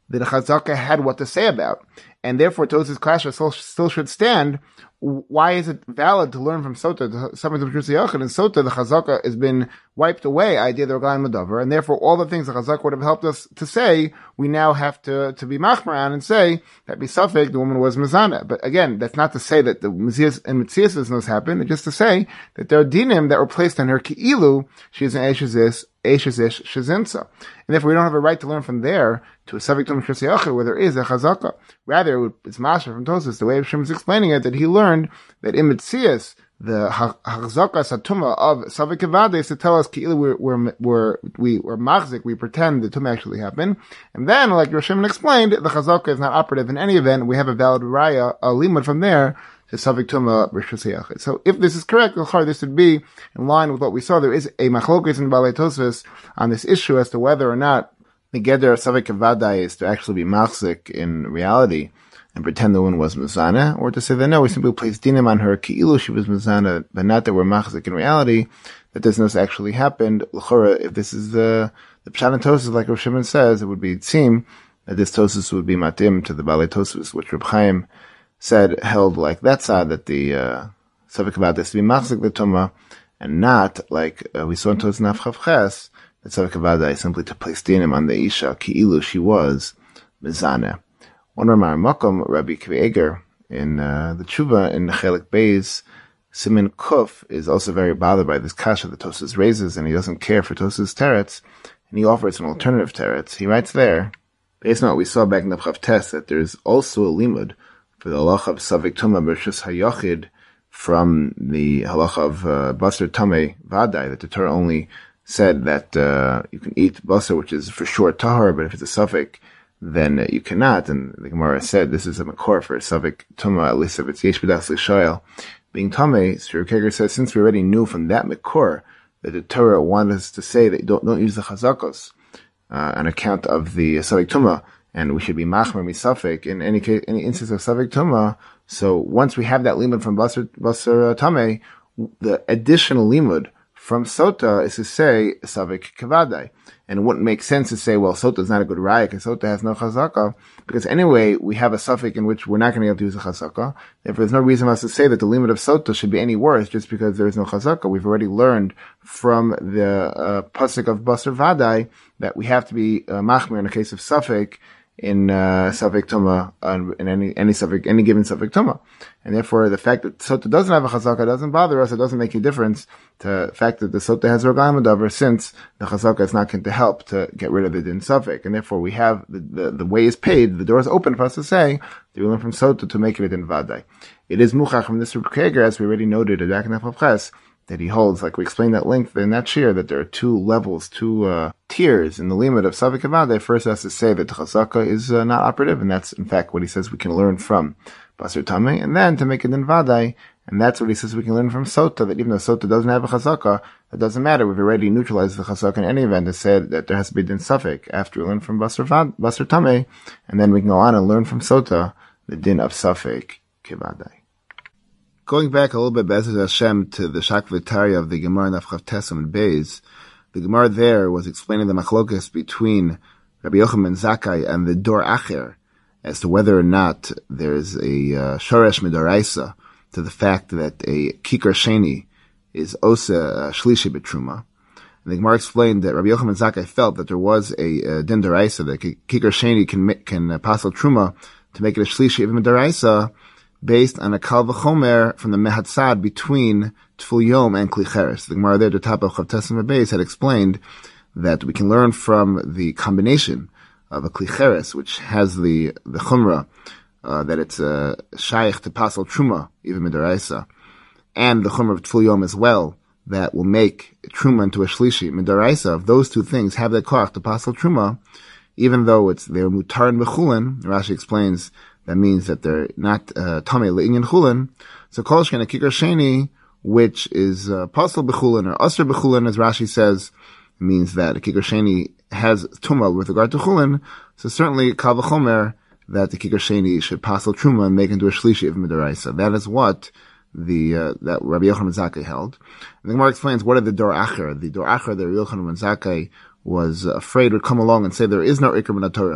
that the Chazaka had what to say about. And therefore, Tosfos Kasha still, still should stand. Why is it valid to learn from Sota, something from Birshus Hayachid? In Sota, the Chazaka has been wiped away, idea the Regalim Medavar, and therefore all the things the Chazaka would have helped us to say, we now have to, to be machmaran and say that Bisafik, the woman was Mizana. But again, that's not to say that the Metzias and Metzias does not happen, it's just to say that there are dinim that were placed on her Ki'ilu, she is an Eishazis, Eishazish Shazinsa. And therefore we don't have a right to learn from there to a subject of Birshus Hayachid where there is a Chazaka. Rather, it's Masha from Tosfos, the way Hashem is explaining it, that he learned that in Metzias, the Chazaka Satuma of Savik Kavada is to tell us Ki'ilu we're, we're, we're, we, we're machzik, we pretend the Tumah actually happened. And then, like Roshim explained, the Chazaka is not operative in any event. We have a valid Raya, a limud from there, to Savik Tumah Birshus Hayachid. So if this is correct, this would be in line with what we saw. There is a machlokes in Balei Tosfos on this issue as to whether or not the Geder of Savik Kavada is to actually be machzik in reality and pretend the woman was Mizana, or to say that no, we simply place dinim on her Ki'ilu she was Mizana, but not that we're machzik in reality, that this knows actually happened. L'chora, if this is the the Pshat and Tosfos, like Rav Shimon says, it would be seem that this Tosfos would be matim to the Balei Tosfos, which Reb Chaim said held like that side, that the uh, Savik Kavada is to be machzik the Tumah, and not like uh, we saw in Tosfos Naf Chav Ches, that Savik Kavada is simply to place dinim on the Isha Ki'ilu she was Mizana. One Ramar Makom, Rabbi Kivi Eger, in uh, the Tshuva in Chelik Beis, Simin Kuf is also very bothered by this kasha that Tosfos raises, and he doesn't care for Tosfos teretz, and he offers an alternative teretz. He writes there, based on what we saw back in the Chav Tes, that there's also a limud for the halacha of Savik Tumah Birshus Hayachid from the halacha of uh, Basar Tamei Vadai, that the Torah only said that uh, you can eat basar, which is for sure tahar, but if it's a suffix, then uh, you cannot. And the Gemara said this is a makor for a savik tuma, at least if it's yesh b'das l'shoyel being tamei. So Reb Keger says, since we already knew from that makor that the Torah wanted us to say that you don't don't use the chazakos uh, on account of the savik tuma, and we should be machmer misafik in any case, any instance of savik tuma. So once we have that limud from basar basar tamei, the additional limud from Sota is to say Savik Kavadai. And it wouldn't make sense to say, well, Sota is not a good raya because Sota has no chazaka, because anyway, we have a suffix in which we're not going to be able to use a chazaka. Therefore, there's no reason for us to say that the limit of Sota should be any worse just because there is no chazaka. We've already learned from the uh, pasuk of Basar Vadai that we have to be uh, machmir in the case of suffix in uh, Savik Tuma, uh, in any any suffix, any given Savik Tuma. And therefore, the fact that Sota doesn't have a chazaka doesn't bother us. It doesn't make a difference to the fact that the Sota has a Regalim Medavar, since the chazaka is not going to help to get rid of the din suffix. And therefore, we have the, the, the way is paid, the door is open for us to say that we learn from Sota to make it a din vadai. It is muchach from this Reb Keger, as we already noted at Dakin Ches, that he holds, like we explained at length in that shir, that there are two levels, two uh, tiers in the limit of Savik Kavadai. First has to say that the chazaka is uh, not operative, and that's in fact what he says we can learn from Basar Tamei, and then to make it in Vadai, and that's what he says we can learn from Sota, that even though Sota doesn't have a chazaka, it doesn't matter, we've already neutralized the chazaka in any event to say that there has to be din suffix after we learn from Basar, Basar Tamei, and then we can go on and learn from Sota the din of Savik Kavadai. Going back a little bit, Be'ezus Hashem, to the Shakvitaria of the Gemara Nafchav Tesam and Beis, the Gemara there was explaining the machlokas between Rabbi Yochanan Zakkai and the Dor Acher as to whether or not there's a uh, Shoresh Midoraisa to the fact that a Kikar Sheni is Osa Shlishi Betruma. And the Gemara explained that Rabbi Yochanan Zakkai felt that there was a uh, Din Doraisa, that Kikar Sheni can, can uh, pass Truma to make it a Shlishi of Midoraisa, based on a Kal V'chomer from the Mehatzad between Tful Yom and Kli Cheres. The Gemara there, the top of Chav Tesam Beis, had explained that we can learn from the combination of a Kli Cheres, which has the the Chumrah, uh, that it's a Shaykh to Pasal Truma, even Midaraisa, and the Chumrah of Tful Yom as well, that will make Truma into a Shlishi. Midaraisa, of those two things, have the Koach to Pasal Truma, even though it's they're Mutar and Bechulin. Rashi explains that means that they're not Tamei Le'inyan Chulin. So Kol Shken a Kikar Sheni, which is uh, Pasal Bechulin or Asr Bechulin, as Rashi says, means that a Kikar Sheni has Tumah with regard to Chulin. So certainly Kal V'chomer that the Kikar Sheni should Pasal Truma and make into a Shlishi of Midaraisa. That is what the uh, that Rabbi Yochanan Zakkai held. And the Gemara explains what are the Dor Acher. The Dor Acher that Rabbi Yochanan Zakkai was afraid would come along and say there is no Iker Min HaTorah,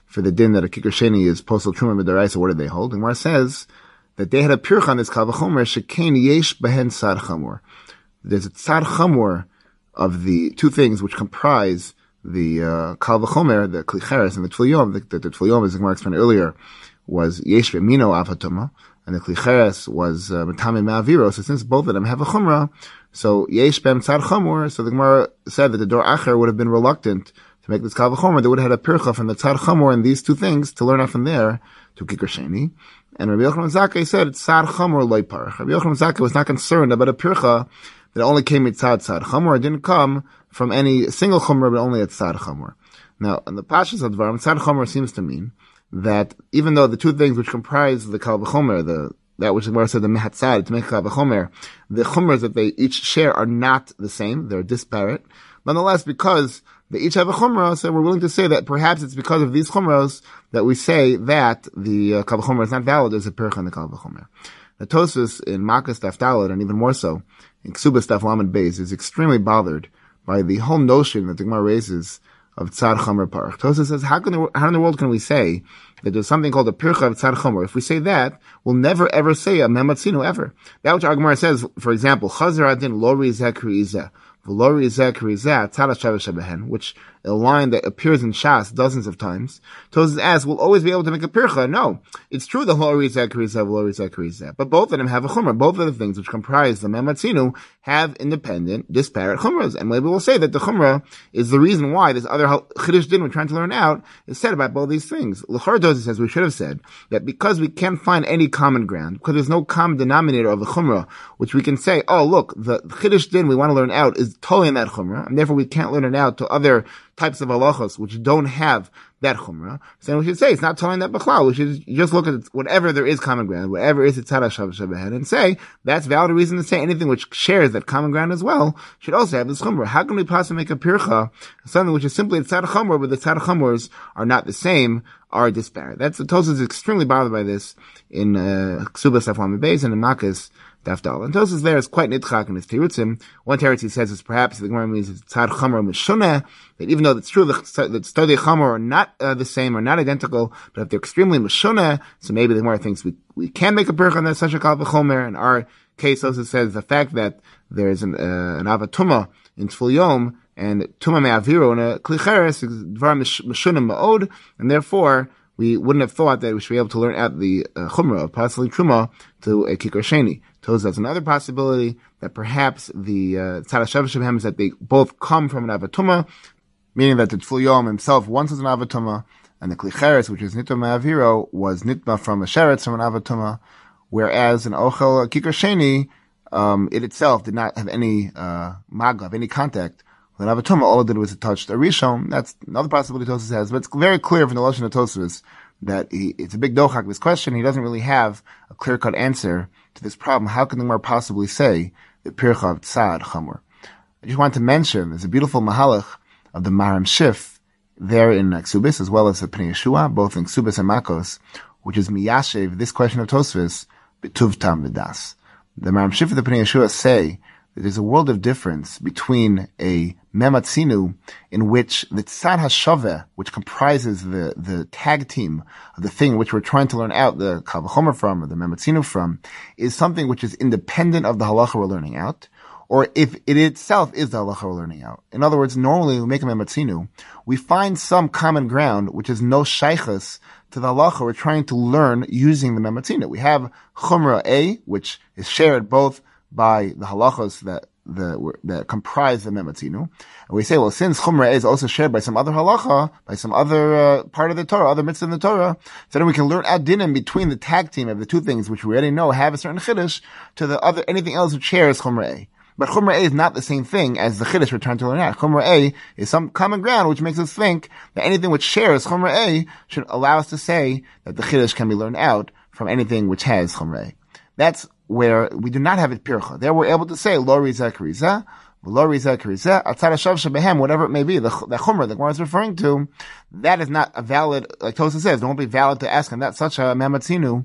for the din that a kikar sheni is posel truma midaraisa, what did they hold? And Gemara says that they had a pircha on this kal v'chomer shekain yesh behen tzad chamor. There's a tzad chamor of the two things which comprise the uh, kal v'chomer, the klicheres and the tfil yom. The, the, the tfil yom, as the Gemara explained earlier, was yesh v'mino avatoma, and the klicheres was matame uh, ma'aviro. So since both of them have a chumrah, so yesh bem tzad chamor. So the Gemara said that the dor acher would have been reluctant to make this kal v'chomer. They would have had a pircha from the tzad chamor and these two things to learn out from there to kikar sheni. And Rabbi Yochanan Zakkai said tzad chamor loy parach. Rabbi Yochanan Zakkai was not concerned about a pircha that only came at tzad tzad chamor. It didn't come from any single chumrah, but only at tzad chamor. Now, in the pashas of dvarim, tzad chamor seems to mean that even though the two things which comprise the kal v'chomer, the that which the Gemara said the mehatzad to make kal v'chomer, the chumras that they each share are not the same; they're disparate. Nonetheless, because they each have a chumrah, so we're willing to say that perhaps it's because of these chumras that we say that the uh, kal v'chomer is not valid as a pircha in the kal v'chomer. The Tosfos in Makkos Daf Daled, and even more so in Ksubas Daf Lamed Beis, is extremely bothered by the whole notion that the Gemara raises of tzad chomer parach. Tosfos says, how can the, how in the world can we say that there's something called a pircha of tzad chomer? If we say that, we'll never ever say a mematzinu ever. That which our Gemara says, for example, chazer adin lori zekri izeh, v'lori zekri izeh, tzad hashavah shebehen, which a line that appears in Shas dozens of times. Tosfos asks, we'll always be able to make a pircha. No, it's true the lori zekri izeh, v'lori zekri izeh, but both of them have a chomer. Both of the things which comprise the mematzinu have independent, disparate chumras. And maybe we'll say that the chumrah is the reason why this other chiddush din we're trying to learn out is said about both these things. L'chor Tosfos says we should have said that because we can't find any common ground, because there's no common denominator of the chumrah, which we can say, oh look, the chiddush din we want to learn out is totally in that chumrah, and therefore we can't learn it out to other types of halachos which don't have that chumrah. So then we should say it's not telling that b'chlal. We should just look at whatever there is common ground, whatever is tzad hashavah shebehen, and say that's valid reason to say anything which shares that common ground as well should also have this chumrah. How can we possibly make a pircha something which is simply a tzad chumrah, but the tzad chumras are not the same, are disparate? That's the Tosfos is extremely bothered by this in uh, Ksubas Daf Lamed Beis and in Makkos Daf Daled. And Tosfos there is quite nitchak in his tirutzim. One teretz he says is perhaps the Gemara means it's tzad chomer mishuneh, that even though it's true that tzadei chomer are not uh, the same, or not identical, but if they're extremely mishuneh, so maybe the Gemara thinks we we can make a pircha on that such a kal v'chomer. In our case, Tosfos says the fact that there is an uh, an avatuma in tfil yom and tuma me'aviro and a klicheres is dvar mishuneh ma'od, and therefore we wouldn't have thought that we should be able to learn out the uh, chumrah of pasli truma to a kikar sheni. Tosfos has another possibility that perhaps the tzad hashavah shebehen is that they both come from an avatuma, meaning that the tfil yom himself once was an avatuma, and the klicheres, which is nitma me'aviro, was nitma from a sheretz from an avatuma, whereas an ochel kikar sheni, um, it itself did not have any uh, magav, any contact with an avatuma. All it did was it touched a rishon. That's another possibility Tosfos has, but it's very clear from the lashon of Tosfos that he, it's a big dochak, this question. He doesn't really have a clear-cut answer to this problem. How can the Gemara possibly say the pircha of tzad chamor? I just want to mention there's a beautiful mahalach of the Maharam Shif there in Ksubis, as well as the Pnei Yeshua, both in Ksubis and Makkos, which is miyashev this question of Tosfos b'tuv tam v'das. The Maharam Shif and the Pnei Yeshua say that there's a world of difference between a mematzinu in which the tzad hashaveh, which comprises the, the tag team of the thing which we're trying to learn out the kal v'chomer from, or the mematzinu from, is something which is independent of the halacha we're learning out, or if it itself is the halacha we're learning out. In other words, normally when we make a mematzinu, we find some common ground which is no shaychus to the halacha we're trying to learn using the mematzinu. We have chumrah A, which is shared both by the halachos that the that comprise the mematzinu, and we say, well, since chumrah is also shared by some other halacha, by some other uh, part of the Torah, other mitzvah in the Torah, so then we can learn ad dinim between the tag team of the two things which we already know have a certain chiddush to the other anything else which shares chumrah A. But chumrah A is not the same thing as the chiddush we're trying to learn out. Chumrah A is some common ground which makes us think that anything which shares chumrah A should allow us to say that the chiddush can be learned out from anything which has chumrah A. That's where we do not have it pircha. There we're able to say, lo rizah k'rizah, lo rizah k'rizah, atzad hashav shebehem, whatever it may be, the, the chumrah that Gemara is referring to, that is not a valid, like Tosfos says, it won't be valid to ask him that such a mematzinu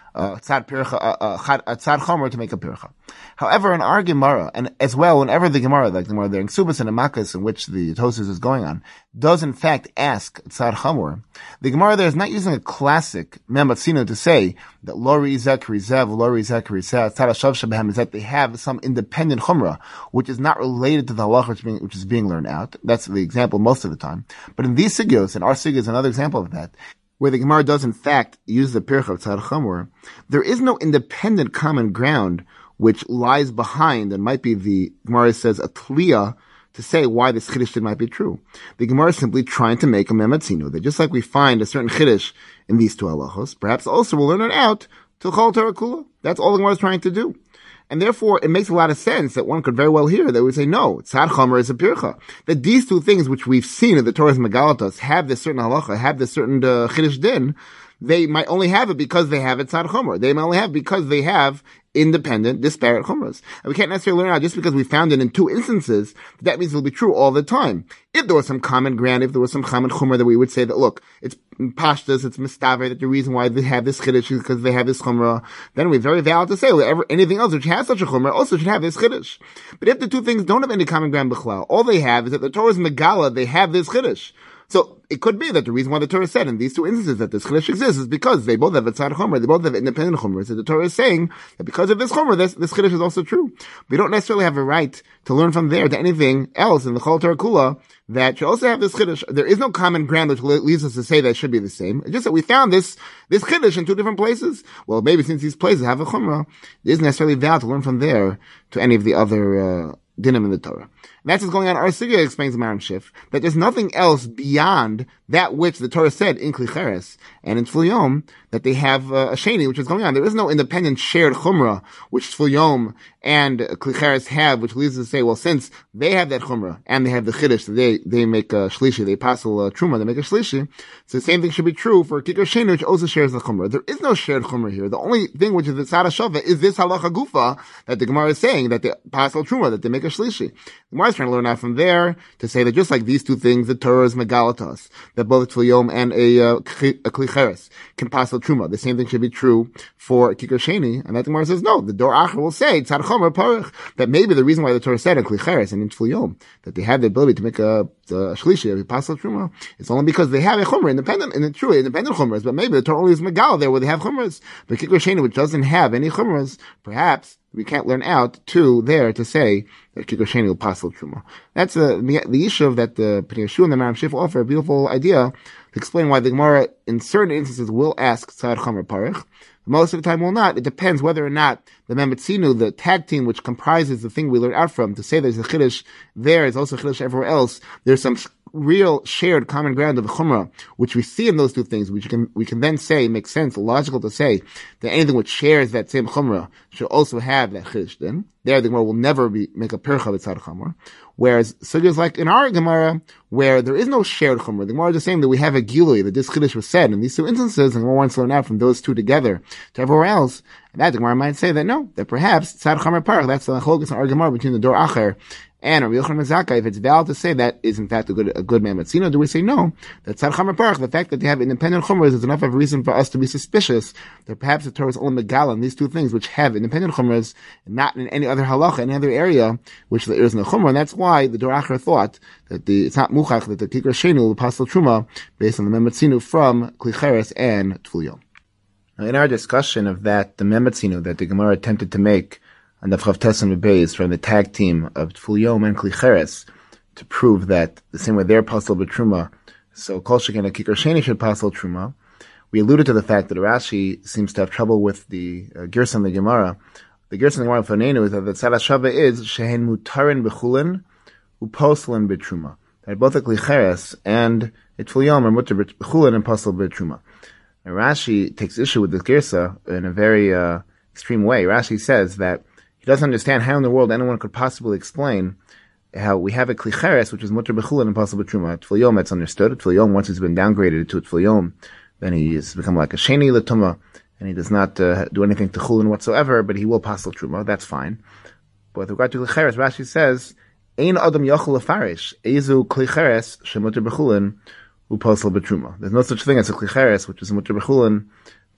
uh, tzad pircha, uh, uh, a tzad chomer to make a pircha. However, in our Gemara, and as well, whenever the Gemara, like the Gemara there in Ksubas and Amakas, in which the Tosfos is going on, does in fact ask tzad chomer, the Gemara there is not using a classic mematzino to say that lo rizeh krizev, lo rizeh krizev, tzad hashav shebehem, is that they have some independent chumrah, which is not related to the halacha which, being, which is being learned out. That's the example most of the time. But in these sigyos, and our sigya is another example of that, where the Gemara does in fact use the pircha of tzad chomer, there is no independent common ground which lies behind, and might be the Gemara says a tliyah, to say why this chiddush might be true. The Gemara is simply trying to make a mematzino, that just like we find a certain chiddush in these two halachos, perhaps also we'll learn it out to chol Torah kula. That's all the Gemara is trying to do. And therefore, it makes a lot of sense that one could very well hear that we say, no, tzad chomer is a pircha. That these two things which we've seen in the Torah's megalatos have this certain halacha, have this certain uh, chiddush din, they might only have it because they have it tzad chomer. They might only have it because they have independent, disparate chumras. And we can't necessarily learn out just because we found it in two instances, that means it'll be true all the time. If there was some common ground, if there was some common chumra that we would say that, look, it's pashtas, it's mistaver, that the reason why they have this chiddush is because they have this chumra, then it would be very valid to say, well, anything else which has such a chumra also should have this chiddush. But if the two things don't have any common ground b'chlal, all they have is that the Torah's megala, they have this chiddush. So it could be that the reason why the Torah said in these two instances that this chiddush exists is because they both have a tzad chomer, they both have independent chomer. So the Torah is saying that because of this chomer, this, this chiddush is also true. We don't necessarily have a right to learn from there to anything else in the chol Torah kula that should also have this chiddush. There is no common ground which leads us to say that it should be the same. It's just that we found this, this chiddush in two different places. Well, maybe since these places have a chomer, it isn't necessarily valid to learn from there to any of the other, uh, dinim in the Torah. And that's what's going on. Our Sugya explains in Maram Shif that there's nothing else beyond that which the Torah said in Kli Cheres and in Tfil Yom that they have uh, a sheni, which is going on. There is no independent shared chumrah which Tfil Yom and Kli Cheres have, which leads us to say, well, since they have that chumrah and they have the chiddush, so they they make a shlishi, they passel a truma, they make a shlishi. So the same thing should be true for Kikar Sheni, which also shares the chumrah. There is no shared chumrah here. The only thing which is the tzad hashava is this halacha gufa that the Gemara is saying that they passel truma, that they make a shlishi. The Gemara is trying to learn out from there to say that just like these two things, the Torah is megalatos, that both Tfil Yom and a, uh, a Kli Cheres can passel truma. The same thing should be true for Kikar Sheni, and that the Gemara says no. The Dor Acher will say tzad chomer parich, that maybe the reason why the Torah said in Kli Cheres and in Tfil Yom that they have the ability to make a, a shlishi, a passel truma, it's only because they have a chomer independent, and true independent chomers. But maybe the Torah only is megal there where they have chomers. But Kikar Sheni, which doesn't have any chomers, perhaps we can't learn out to there to say that Kikar Sheni will passel truma. That's uh, the, the issue that the Pnei Yehoshua and the Maram Shif offer a beautiful idea to explain why the Gemara in certain instances will ask tzad chomer parich. Most of the time will not. It depends whether or not the Mematzinu, the tag team which comprises the thing we learn out from, to say there's a chiddush there is also a chiddush everywhere else, there's some real shared common ground of the chumrah, which we see in those two things, which can, we can then say, makes sense, logical to say, that anything which shares that same chumrah should also have that chiddush then. There the Gemara will never be, make a pircha b'tzad chomer. Whereas, sugyas like in our Gemara, where there is no shared chumrah, the Gemara is just saying that we have a gilui, that this chiddush was said in these two instances, and the Gemara wants to learn out from those two together to everywhere else. And that the Gemara might say that no, that perhaps tzad chomer parich, that's the cholokas in our Gemara between the Dor Acher and Rabbi Yochanan ben Zakkai, if it's valid to say that is in fact a good a good mematzino, do we say no? That tzad chomer parich, the fact that they have independent chumras is enough of a reason for us to be suspicious that perhaps the Torah is only megala in these two things which have independent chumras, not in any other halacha, any other area which there is no chumrah, and that's why the Dor Acher thought that the it's not muchach that the Kikar Sheni will passel truma based on the mematzino from Kli Cheres and Tfil Yom. In our discussion of that, the mematzino that the Gemara attempted to make on the Chav Tesam Beis from the tag team of Tfil Yom and Kli Cheres to prove that the same way they're passel b'truma, so Kol Sheken and Kikar Sheni should passel truma. We alluded to the fact that Rashi seems to have trouble with the uh, Gersa in the Gemara. The Gersa in the Gemara Fanenu is that the tzad hashava is shehen mutarin b'chulin u'poslin b'truma. That both the Kli Cheres and Tfil Yom are mutar b'chulin and posel b'truma. And Rashi takes issue with the Gersa in a very uh, extreme way. Rashi says that he doesn't understand how in the world anyone could possibly explain how we have a Kli Cheres, which is mutar b'chulin and posel b'truma. Tfil Yom, it's understood. Tfil Yom, once he's been downgraded to Tfil Yom, then he has become like a sheni l'tuma, and he does not uh, do anything to chulin whatsoever, but he will passel truma. That's fine. But with regard to Kli Cheres, Rashi says, "Ein adam yachol lefarish ezu Kli Cheres shemutar b'chulin u'posel b'truma." There's no such thing as a Kli Cheres, which is mutar b'chulin,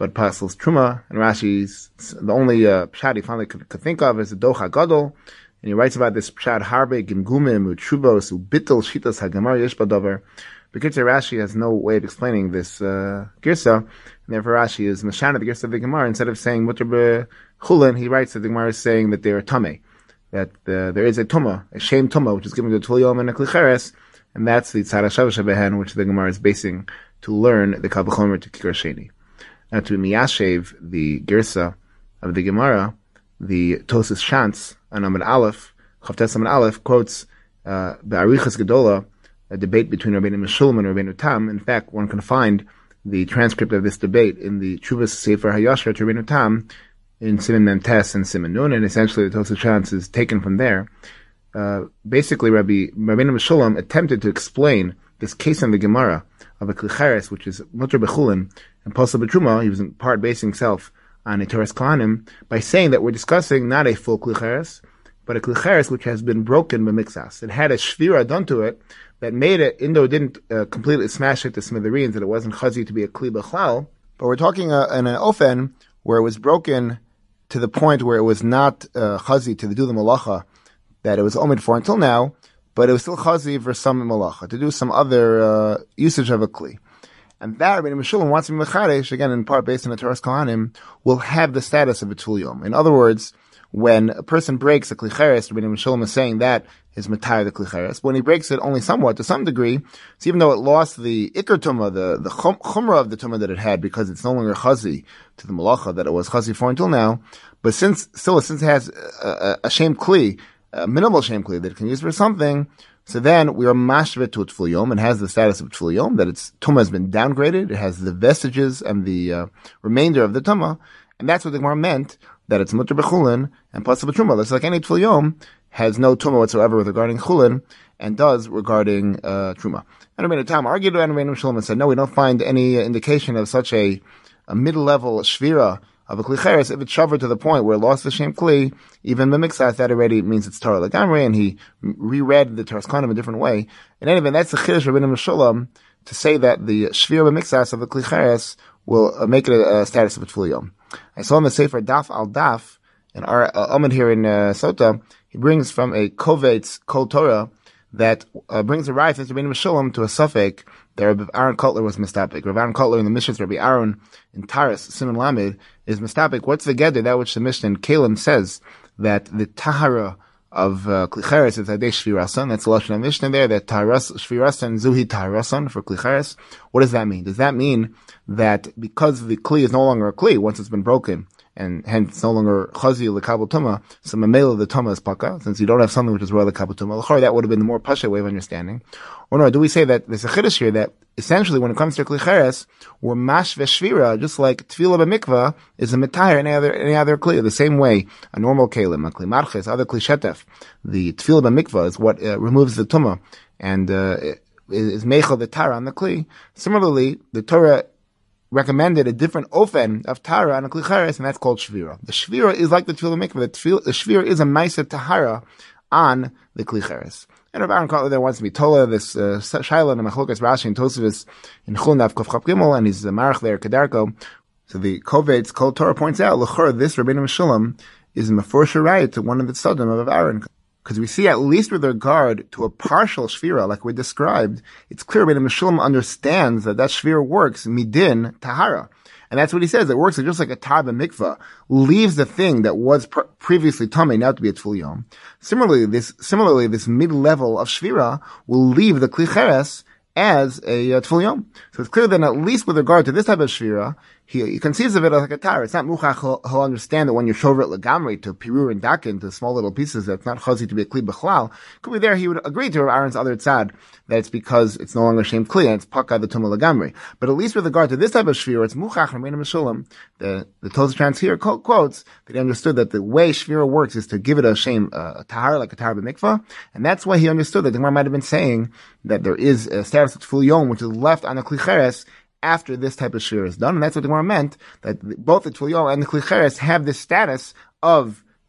but pasels truma. And Rashi's the only uh, pshat he finally could, could think of is the Doch HaGadol, and he writes about this pshat harbe gimgumim utshuvos ubittel shitas hagamar yesh badavar. Bekitzer, Rashi has no way of explaining this uh, girsa, and therefore Rashi is mashana the girsa of the Gemara. Instead of saying mutter bechulin, he writes that the Gemara is saying that they are tameh, that uh, there is a tuma, a shame tuma, which is given to the Tvul Yom and a klicheres, and that's the tzara shavasha behen, which the Gemara is basing to learn the Kal V'chomer to Kikar Sheni. Now to miyashev the girsa of the Gemara, the Tosas Shantz on Amud Aleph, Chavtes Amud Aleph quotes uh, Be'arichas Gedola, a debate between Rabbeinu Meshulam and Rabbeinu Tam. In fact, one can find the transcript of this debate in the Chuvas Sefer HaYashar to Rabbeinu Tam in Siman Mem Tes and Siman Nun, and essentially the Tosas Shantz is taken from there. Uh, basically, Rabbi Rabbeinu Meshulam attempted to explain this case in the Gemara of a klicheres, which is mutter bechulin and pasel b'truma. He was in part basing himself on a Toras Kohanim by saying that we're discussing not a full klicheres, but a klicheres which has been broken by mixas. It had a shvira done to it that made it, even though it didn't uh, completely smash it to smithereens, that it wasn't chazi to be a kli b'chlal, but we're talking uh, in an ofen where it was broken to the point where it was not uh, chazi to do the malacha that it was omid for until now, but it was still chazi for some malacha, to do some other uh, usage of a kli. And that Rabbeinu Meshulam wants to be mecharesh, again in part based on the Toras Kohanim, will have the status of a Tvul Yom. In other words, when a person breaks a klicheres, Rabbeinu Meshulam is saying that is matar the klicheres. When he breaks it only somewhat, to some degree, so even though it lost the ikar tumah, the, the chum, chumrah of the tumah that it had, because it's no longer chazi to the malacha that it was chazi for until now, but since, still, since it has a, a, a shame kli, a minimal shame kli that it can use for something, so then we are mashvet to a Tvul Yom and has the status of Tvul Yom, that its tumah has been downgraded, it has the vestiges and the uh, remainder of the tumah, and that's what the Gemara meant, that it's mutter b'chulin and pasel b'truma. It's like any Tvul Yom has no tumah whatsoever regarding chulin and does regarding uh, truma. And Rabbeinu Tam argued and Rabbeinu Meshulam and said, no, we don't find any indication of such a, a mid-level shvira of a klicheres. If it's shaver to the point where it lost the shem kli, even b'mixas, that already means it's Torah legamri, and he reread the Toras Kohanim a different way. In any event, that's the chiddush of Rabbeinu Meshulam to say that the shvira b'mixas of the klicheres will uh, make it a, a status of a Tvul Yom. I saw in the Sefer Daf al Daf, in our uh, Amud here in uh, Sota, he brings from a Kovetz Kol Torah that uh, brings a rife into Rabbeinu Meshulam to a suffix that Rabbi Aaron Kotler was mistapik. Rabbi Aaron Kotler in the Mishnah, Rabbi Aaron in Taras, Siman Lamed, is mistapik. What's the gather? That which the Mishnah in Kalim says that the tahara of uh, klicheres is adei shvirasan. That's the lashon of Mishnah there. That taharas shvirasan zuhi taharasan for klicheres. What does that mean? Does that mean that because the kli is no longer a kli once it's been broken, and hence it's no longer chazi l'kabel tuma, so mamela the tuma is paka, since you don't have something which is royal l'kabel tuma l'chor, that would have been the more pasha way of understanding. Or no, do we say that there's a chiddush here that essentially when it comes to klicheres, we're mash v'shvira, just like tefillah b'mikvah is a mitayr any other any other kli. The same way a normal kelim, a kli marches, other kli shetef, the tefillah b'mikvah is what uh, removes the tuma and uh, is meichel the tara on the kli. Similarly, the Torah recommended a different ofen of tara on a klicheres, and that's called shvira. The shvira is like the tefillah mikvah. The, tefillah, the shvira is a ma'aser tahara on the klicheres. And Rabbi Aaron Kotler there wants to be tola this uh, shaila and machlokas Rashi and Tosafos in Chulin Daf Kuf Chaf Gimel, and he's the marach there Kedarko. So the Kovetz Kol Torah points out l'chor this Rabbeinu Meshulam is a meforsha right to one of the tzadim of Aaron. Because we see, at least with regard to a partial shvira, like we described, it's clear Rabbeinu Meshulam understands that that shvira works midin tahara. And that's what he says. It works just like a tar b'mikvah leaves the thing that was pr- previously tummy now to be a Tvul Yom. Similarly, this, similarly, this mid-level of shvira will leave the klicheres as a uh, Tvul Yom. So it's clear that at least with regard to this type of shvira, he, he conceives of it like a tar. It's not muchach, he'll, he'll understand that when you shover it legamri to pirur and dakin, to small little pieces, that's not chazi to be a kli b'chlal. Could be there, he would agree to Aaron's other tzad, that it's because it's no longer shem kli, and it's paka the tumah legamri. But at least with regard to this type of shvira, it's muchach Rabbeinu Meshulam. The, the Tosafos Trans here quotes that he understood that the way shvira works is to give it a shem, uh, a tahar, like a tahar b'mikvah, and that's why he understood that the Gemara might have been saying that there is a status of Tvul Yom which is left on the klicheres after this type of shvira is done, and that's what the Gemara meant, that both the Tvul Yom and the klicheres have this status of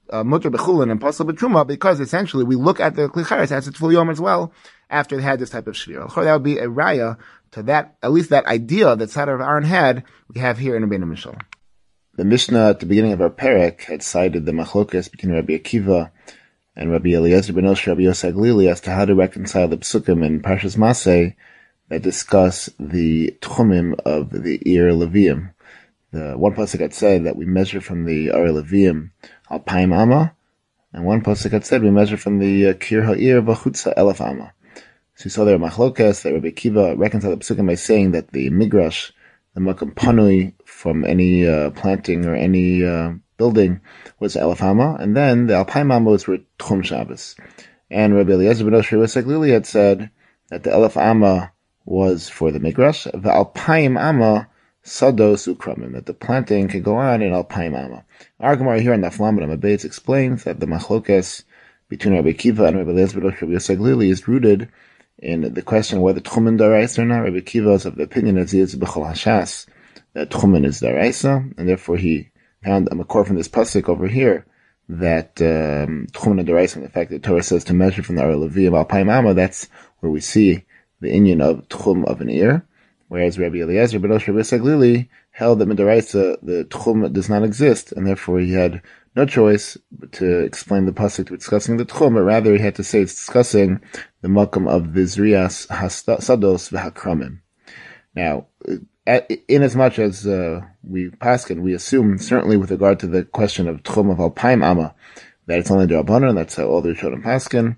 uh, mutter b'chulin and pasal b'truma, because essentially we look at the klicharis as its full yom as well after they had this type of shvira. That would be a raya to that, at least that idea that Tzadar of Aaron had, we have here in Rabbeinu Mishal. The Mishnah at the beginning of our perek had cited the machlokas between Rabbi Akiva and Rabbi Eliezer ben Osher, Rabbi Yosef Glili, as to how to reconcile the psukim in Parshas Masei that discuss the tchumim of the Ir Leviim. The one pasuk had said that we measure from the Ir Leviim alpaim ama, and one pasuk had said we measure from the uh, Kir Ha'ir v'chutza elef ama. So you saw there machlokas that Rabbi Akiva reconciled the psukim by saying that the migrash, the makam panui from any uh, planting or any uh, building, was elef ama, and then the alpaim ama was for tchum Shabbos. And Rabbi Eliezer ben Osher Seglili had said that the elef ama was for the migrash, the alpaim ama sados ukramim, that the planting could go on in alpaim ama. Our Gemara here in the Aflam and Abayitz explains that the machlokas between Rabbi Akiva and Rabbi Eliezer ben Osher Seglili is rooted in the question whether tchumen daraisa or not. Rabbi Akiva is of the opinion that it's b'chol hashas, that tchumen is daraisa, and therefore he found a makor from this pasuk over here that um, tchumen daraisa, and the fact that the Torah says to measure from the Ar Leviim alpaim ama, that's where we see the inyan of tchum of an ear. Whereas Rabbi Eliezer ben Osher Seglili held that midaraisa the tchum does not exist, and therefore he had no choice but to explain the pasuk to discussing the tchum, but rather he had to say it's discussing the makam of the zrias sados v'hakramim. Now, in as much as uh, we paskin, we assume, certainly with regard to the question of tchum of alpaim ama, that it's only d'Rabbanan, and that's how all the Rishonim paskin.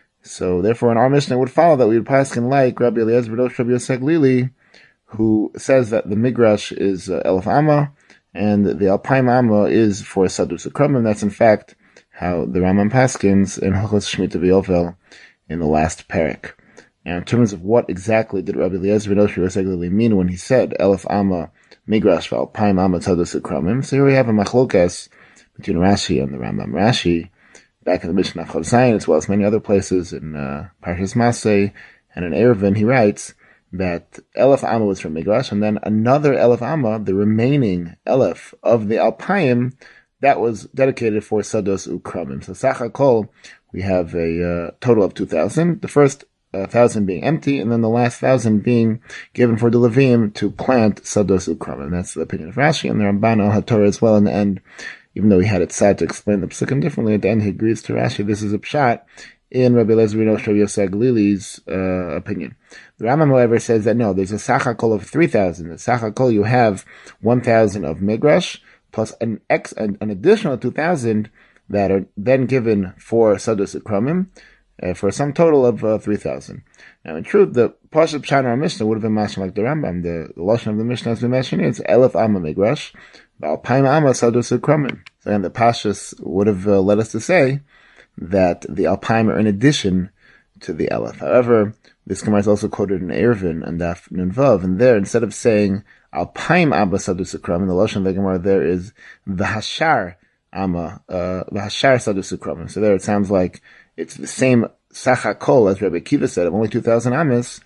So therefore in our Mishnah it would follow that we would paskin like Rabbi Eliezer ben Osher Seglili, who says that the migrash is uh, elef ama, and the alpaim ama is for sadus ukramim. That's in fact how the Rambam paskins in Hilchos Shemitah v'Yovel in the last perek. Now, in terms of what exactly did Rabbi Eliezer ben Osher Seglili mean when he said elef ama migrash v'alpaim ama sadus ukramim? So here we have a machlokas between Rashi and the Rambam. Rashi, back in the Mishnah Chav Zayin, as well as many other places in uh, Parshas Masei and in Eruvin, he writes that elef ama was from migrash, and then another elef ama, the remaining elef of the alpaim, that was dedicated for sados ukramim. So sach hakol, we have a uh, total of two thousand. The first uh, thousand being empty, and then the last thousand being given for the Levim to plant sados ukramim. That's the opinion of Rashi and the Ramban al HaTorah as well. In the end, even though he had it sad to explain the psukim differently, at the end he agrees to Rashi. This is a pshat in Rabbi Eliezer ben Osher Seglili's uh, opinion. The Rambam, however, says that no, there's a sach hakol of three thousand. The sach hakol, you have one thousand of migrash, plus an ex, an, an additional two thousand that are then given for sados ukramim, uh, for some total of uh, three thousand. Now, in truth, the Pashat Pshat or Mishnah would have been mashma like the Rambam. The, the lashon of the Mishnah, as we mentioned, it's elef ama migrash, alpaim ama sados ukramim. So, again, the Pashas would have uh, led us to say that the alpaim are in addition to the elef. However, this Gemara is also quoted in Eruvin and Daf Nun Vav, and there, instead of saying alpaim ama sadus ukramim, the lashon of the Gemara there is v'hashar ama, uh, v'hashar sadus ukramim. So there it sounds like it's the same sach hakol as Rabbi Akiva said of only two thousand amis,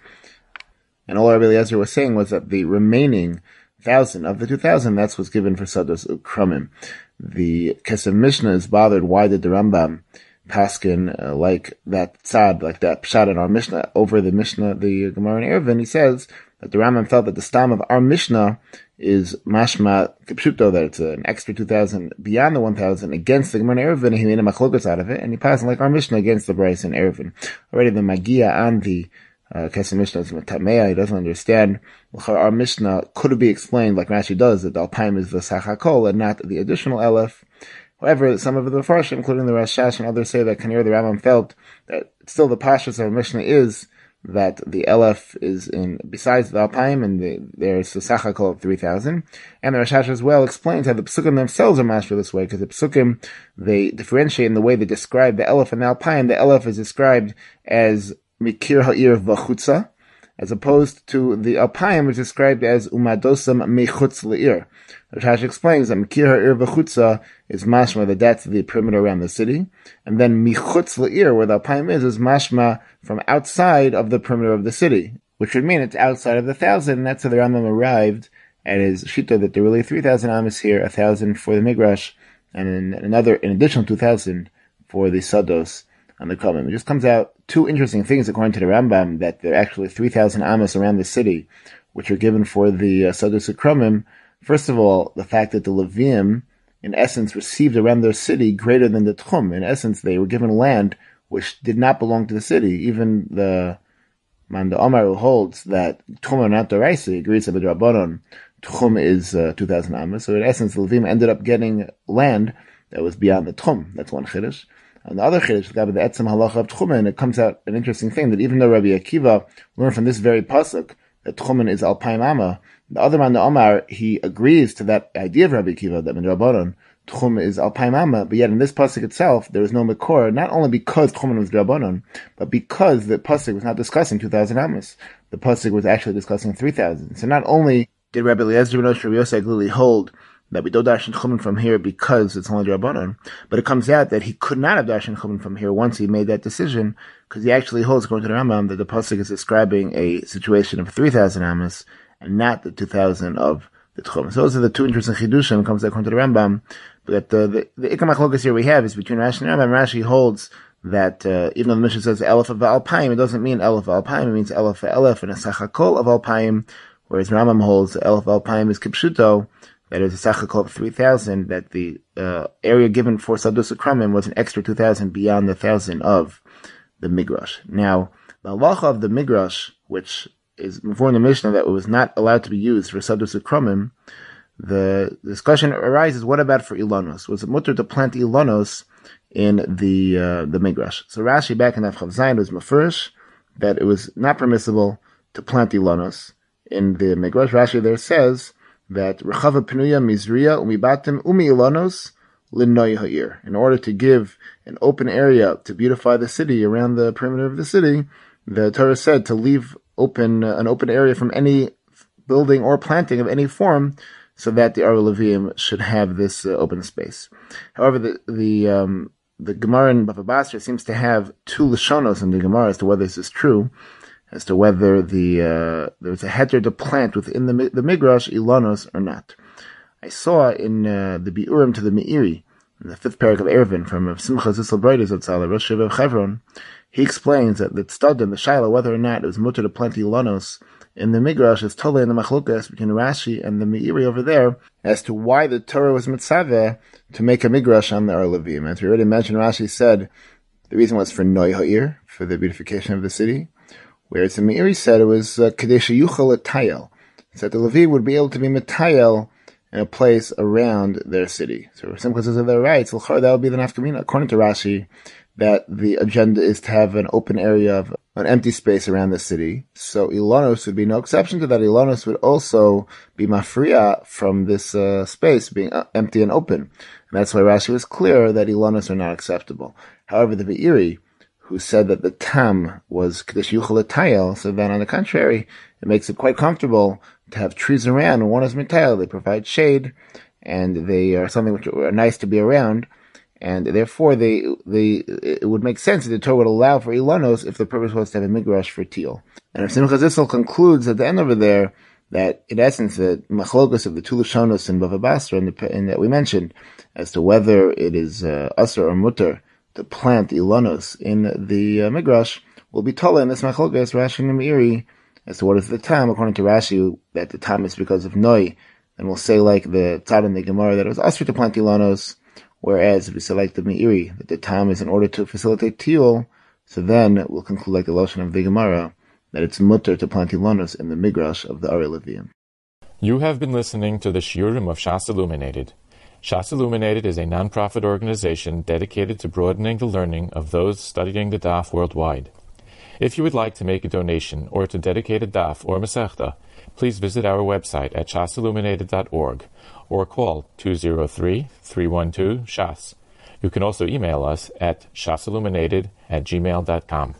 and all Rabbi Eliezer was saying was that the remaining thousand of the two thousand, that's what's given for sadus ukramim. The Kesef Mishnah is bothered, why did the Rambam paskin uh, like that tzad, like that pshat in our Mishnah over the Mishnah, the Gemara in Eruvin? He says that the Rambam felt that the stam of our Mishnah is mashma kipshuto, that it's an extra two thousand beyond the one thousand against the Gemara in Eruvin, and he made a machlokas out of it, and he passed like our Mishnah against the Bryce in Eruvin. Already the Magia and the uh, Kesef Mishnah is Matamea, he doesn't understand. Our Mishnah could be explained like Rashi does, that the alpaim is the sach hakol and not the additional elef. However, some of the Mefarshim, including the Rashash and others, say that Kanir the Rambam felt that still the pashas of our Mishnah is that the elef is in, besides the alpaim, and the, there's the sach hakol of three thousand. And the Rashash as well explains how the psukim themselves are mashra this way, because the psukim, they differentiate in the way they describe the elef and the alpaim. The elef is described as mikir ha'ir v'chutza, as opposed to the alpaim, which is described as umadosam mechutz le'ir. Rashash explains that mikir ha'ir v'chutza is mashma, that that's the perimeter around the city, and then mechutz le'ir, where the alpaim is, is mashma from outside of the perimeter of the city, which would mean it's outside of the thousand, and that's how the Rambam arrived at his shita that there are really three thousand amis here, a thousand for the migrash, and in another, an additional two thousand for the Sados on the Kramim. It just comes out two interesting things according to the Rambam, that there are actually three thousand Amos around the city, which are given for the uh, Sados Kramim. First of all, the fact that the Levim, in essence, received around their city greater than the Tchum. In essence, they were given land which did not belong to the city. Even the Man the Omar, who holds that Tchum are not Doraisa, agrees that the Rabbanon Tchum is uh, two thousand Amos. So in essence, the Levim ended up getting land that was beyond the Tchum. That's one Chiddush. And the other Chiddush, the Etzem Halacha of Tchumen, it comes out an interesting thing, that even though Rabbi Akiva learned from this very pasuk that Tchumen is Alpaim Amma, the other man, the Omar, he agrees to that idea of Rabbi Akiva, that Midrabanon, Tchum is Alpaim Amma, but yet in this pasuk itself, there is no Makor, not only because Tchumen was Drabanon, but because the pasuk was not discussing two thousand Amos. The pasuk was actually discussing three thousand. So not only did Rabbi Eliezer ben Rabbi Yosef Glili hold that we don't darshan Tchumen from here because it's only Drabanon, but it comes out that he could not have darshan Tchumen from here once he made that decision, because he actually holds, according to the Rambam, that the pasuk is describing a situation of three thousand Amos, and not the two thousand of the Tchum. So those are the two interesting chidushim, comes according to the Rambam. But uh, the the Ikar Machlokas here we have is between Rashi and Rambam. Rashi holds that uh, even though the Mishnah says Elef of Alpaim, it doesn't mean Elef of Alpaim, it means Elef of Elef and a Sachakol of Alpaim, whereas Rambam holds Elef of Alpaim is Kipshuto, that is a Sachakol of three thousand, that the uh, area given for Sadus Kramim was an extra two thousand beyond the one thousand of the Migrash. Now, the halacha of the Migrash, which is before in the Mishnah that it was not allowed to be used for Sadus Kramim, the discussion arises, what about for Ilanos? Was it mutter to plant Ilanos in the uh, the Migrash? So Rashi back in Avchav Zayin was mafurish that it was not permissible to plant Ilanos in the Migrash. Rashi there says that Rechava Penuya Mizriya Umibatim Umi Ilanos Linnoy Ha'ir. In order to give an open area to beautify the city around the perimeter of the city, the Torah said to leave open uh, an open area from any building or planting of any form, so that the Ar Levim should have this uh, open space. However, the the um, the Gemara in Bava Basra seems to have two lashonos in the Gemara as to whether this is true, as to whether the uh, there's a heter to plant within the the Migrash Ilanos or not. I saw in uh, the Biurim to the Meiri, in the fifth parak of Eruvin from Simcha Zissel Breides of Tzala, Rosh Shiva of Chevron, he explains that the Tzadim, the Shaila, whether or not it was mutter to plant Ilanos in the Migrash, is totally in the Machlokas between Rashi and the Meiri over there as to why the Torah was mitzaveh to make a Migrash on the Ar Levim. As we already mentioned, Rashi said the reason was for Noi Ha'ir, for the beautification of the city, whereas the Meiri said it was Kadesh Yuchal Tayel, so that the Levi would be able to be Metayel in a place around their city. So Simcha says that they're right, so that would be the nafkamina, according to Rashi, that the agenda is to have an open area of an empty space around the city. So Ilanos would be no exception to that. Ilanos would also be mafriya from this uh, space being uh, empty and open. And that's why Rashi was clear that Ilanos are not acceptable. However, the Be'iri, who said that the tam was Kadesh Yuchal Tayel, so then on the contrary, it makes it quite comfortable to have trees around, and one is Mitayel. They provide shade, and they are something which are nice to be around. And therefore, they, they, it would make sense that the Torah would allow for Ilanos if the purpose was to have a Migrash for teal. And if Simcha Zissel concludes at the end over there that, in essence, the Machlokas of the two Lashonos in Bava Basra, and that we mentioned, as to whether it is uh, Asr or Mutter to plant Ilanos in the uh, Migrash, will be told in this Machlokas, Rashi and Meiri, as to what is the time. According to Rashi, that the time is because of Noi, and we'll say like the Tzad in the Gemara that it was Asr to plant Ilanos. Whereas if we select the Meiri, that the time is in order to facilitate Tiyul, so then we'll conclude like the Lashon of the Gemara, that it's mutter to plant Ilanos in the Migrash of the Ar Levim. You have been listening to the Shiurim of Shas Illuminated. Shas Illuminated is a non-profit organization dedicated to broadening the learning of those studying the Daf worldwide. If you would like to make a donation or to dedicate a Daf or Masechta, please visit our website at shas illuminated dot org or call two zero three, three one two, S H A S. You can also email us at shasilluminated at gmail dot com.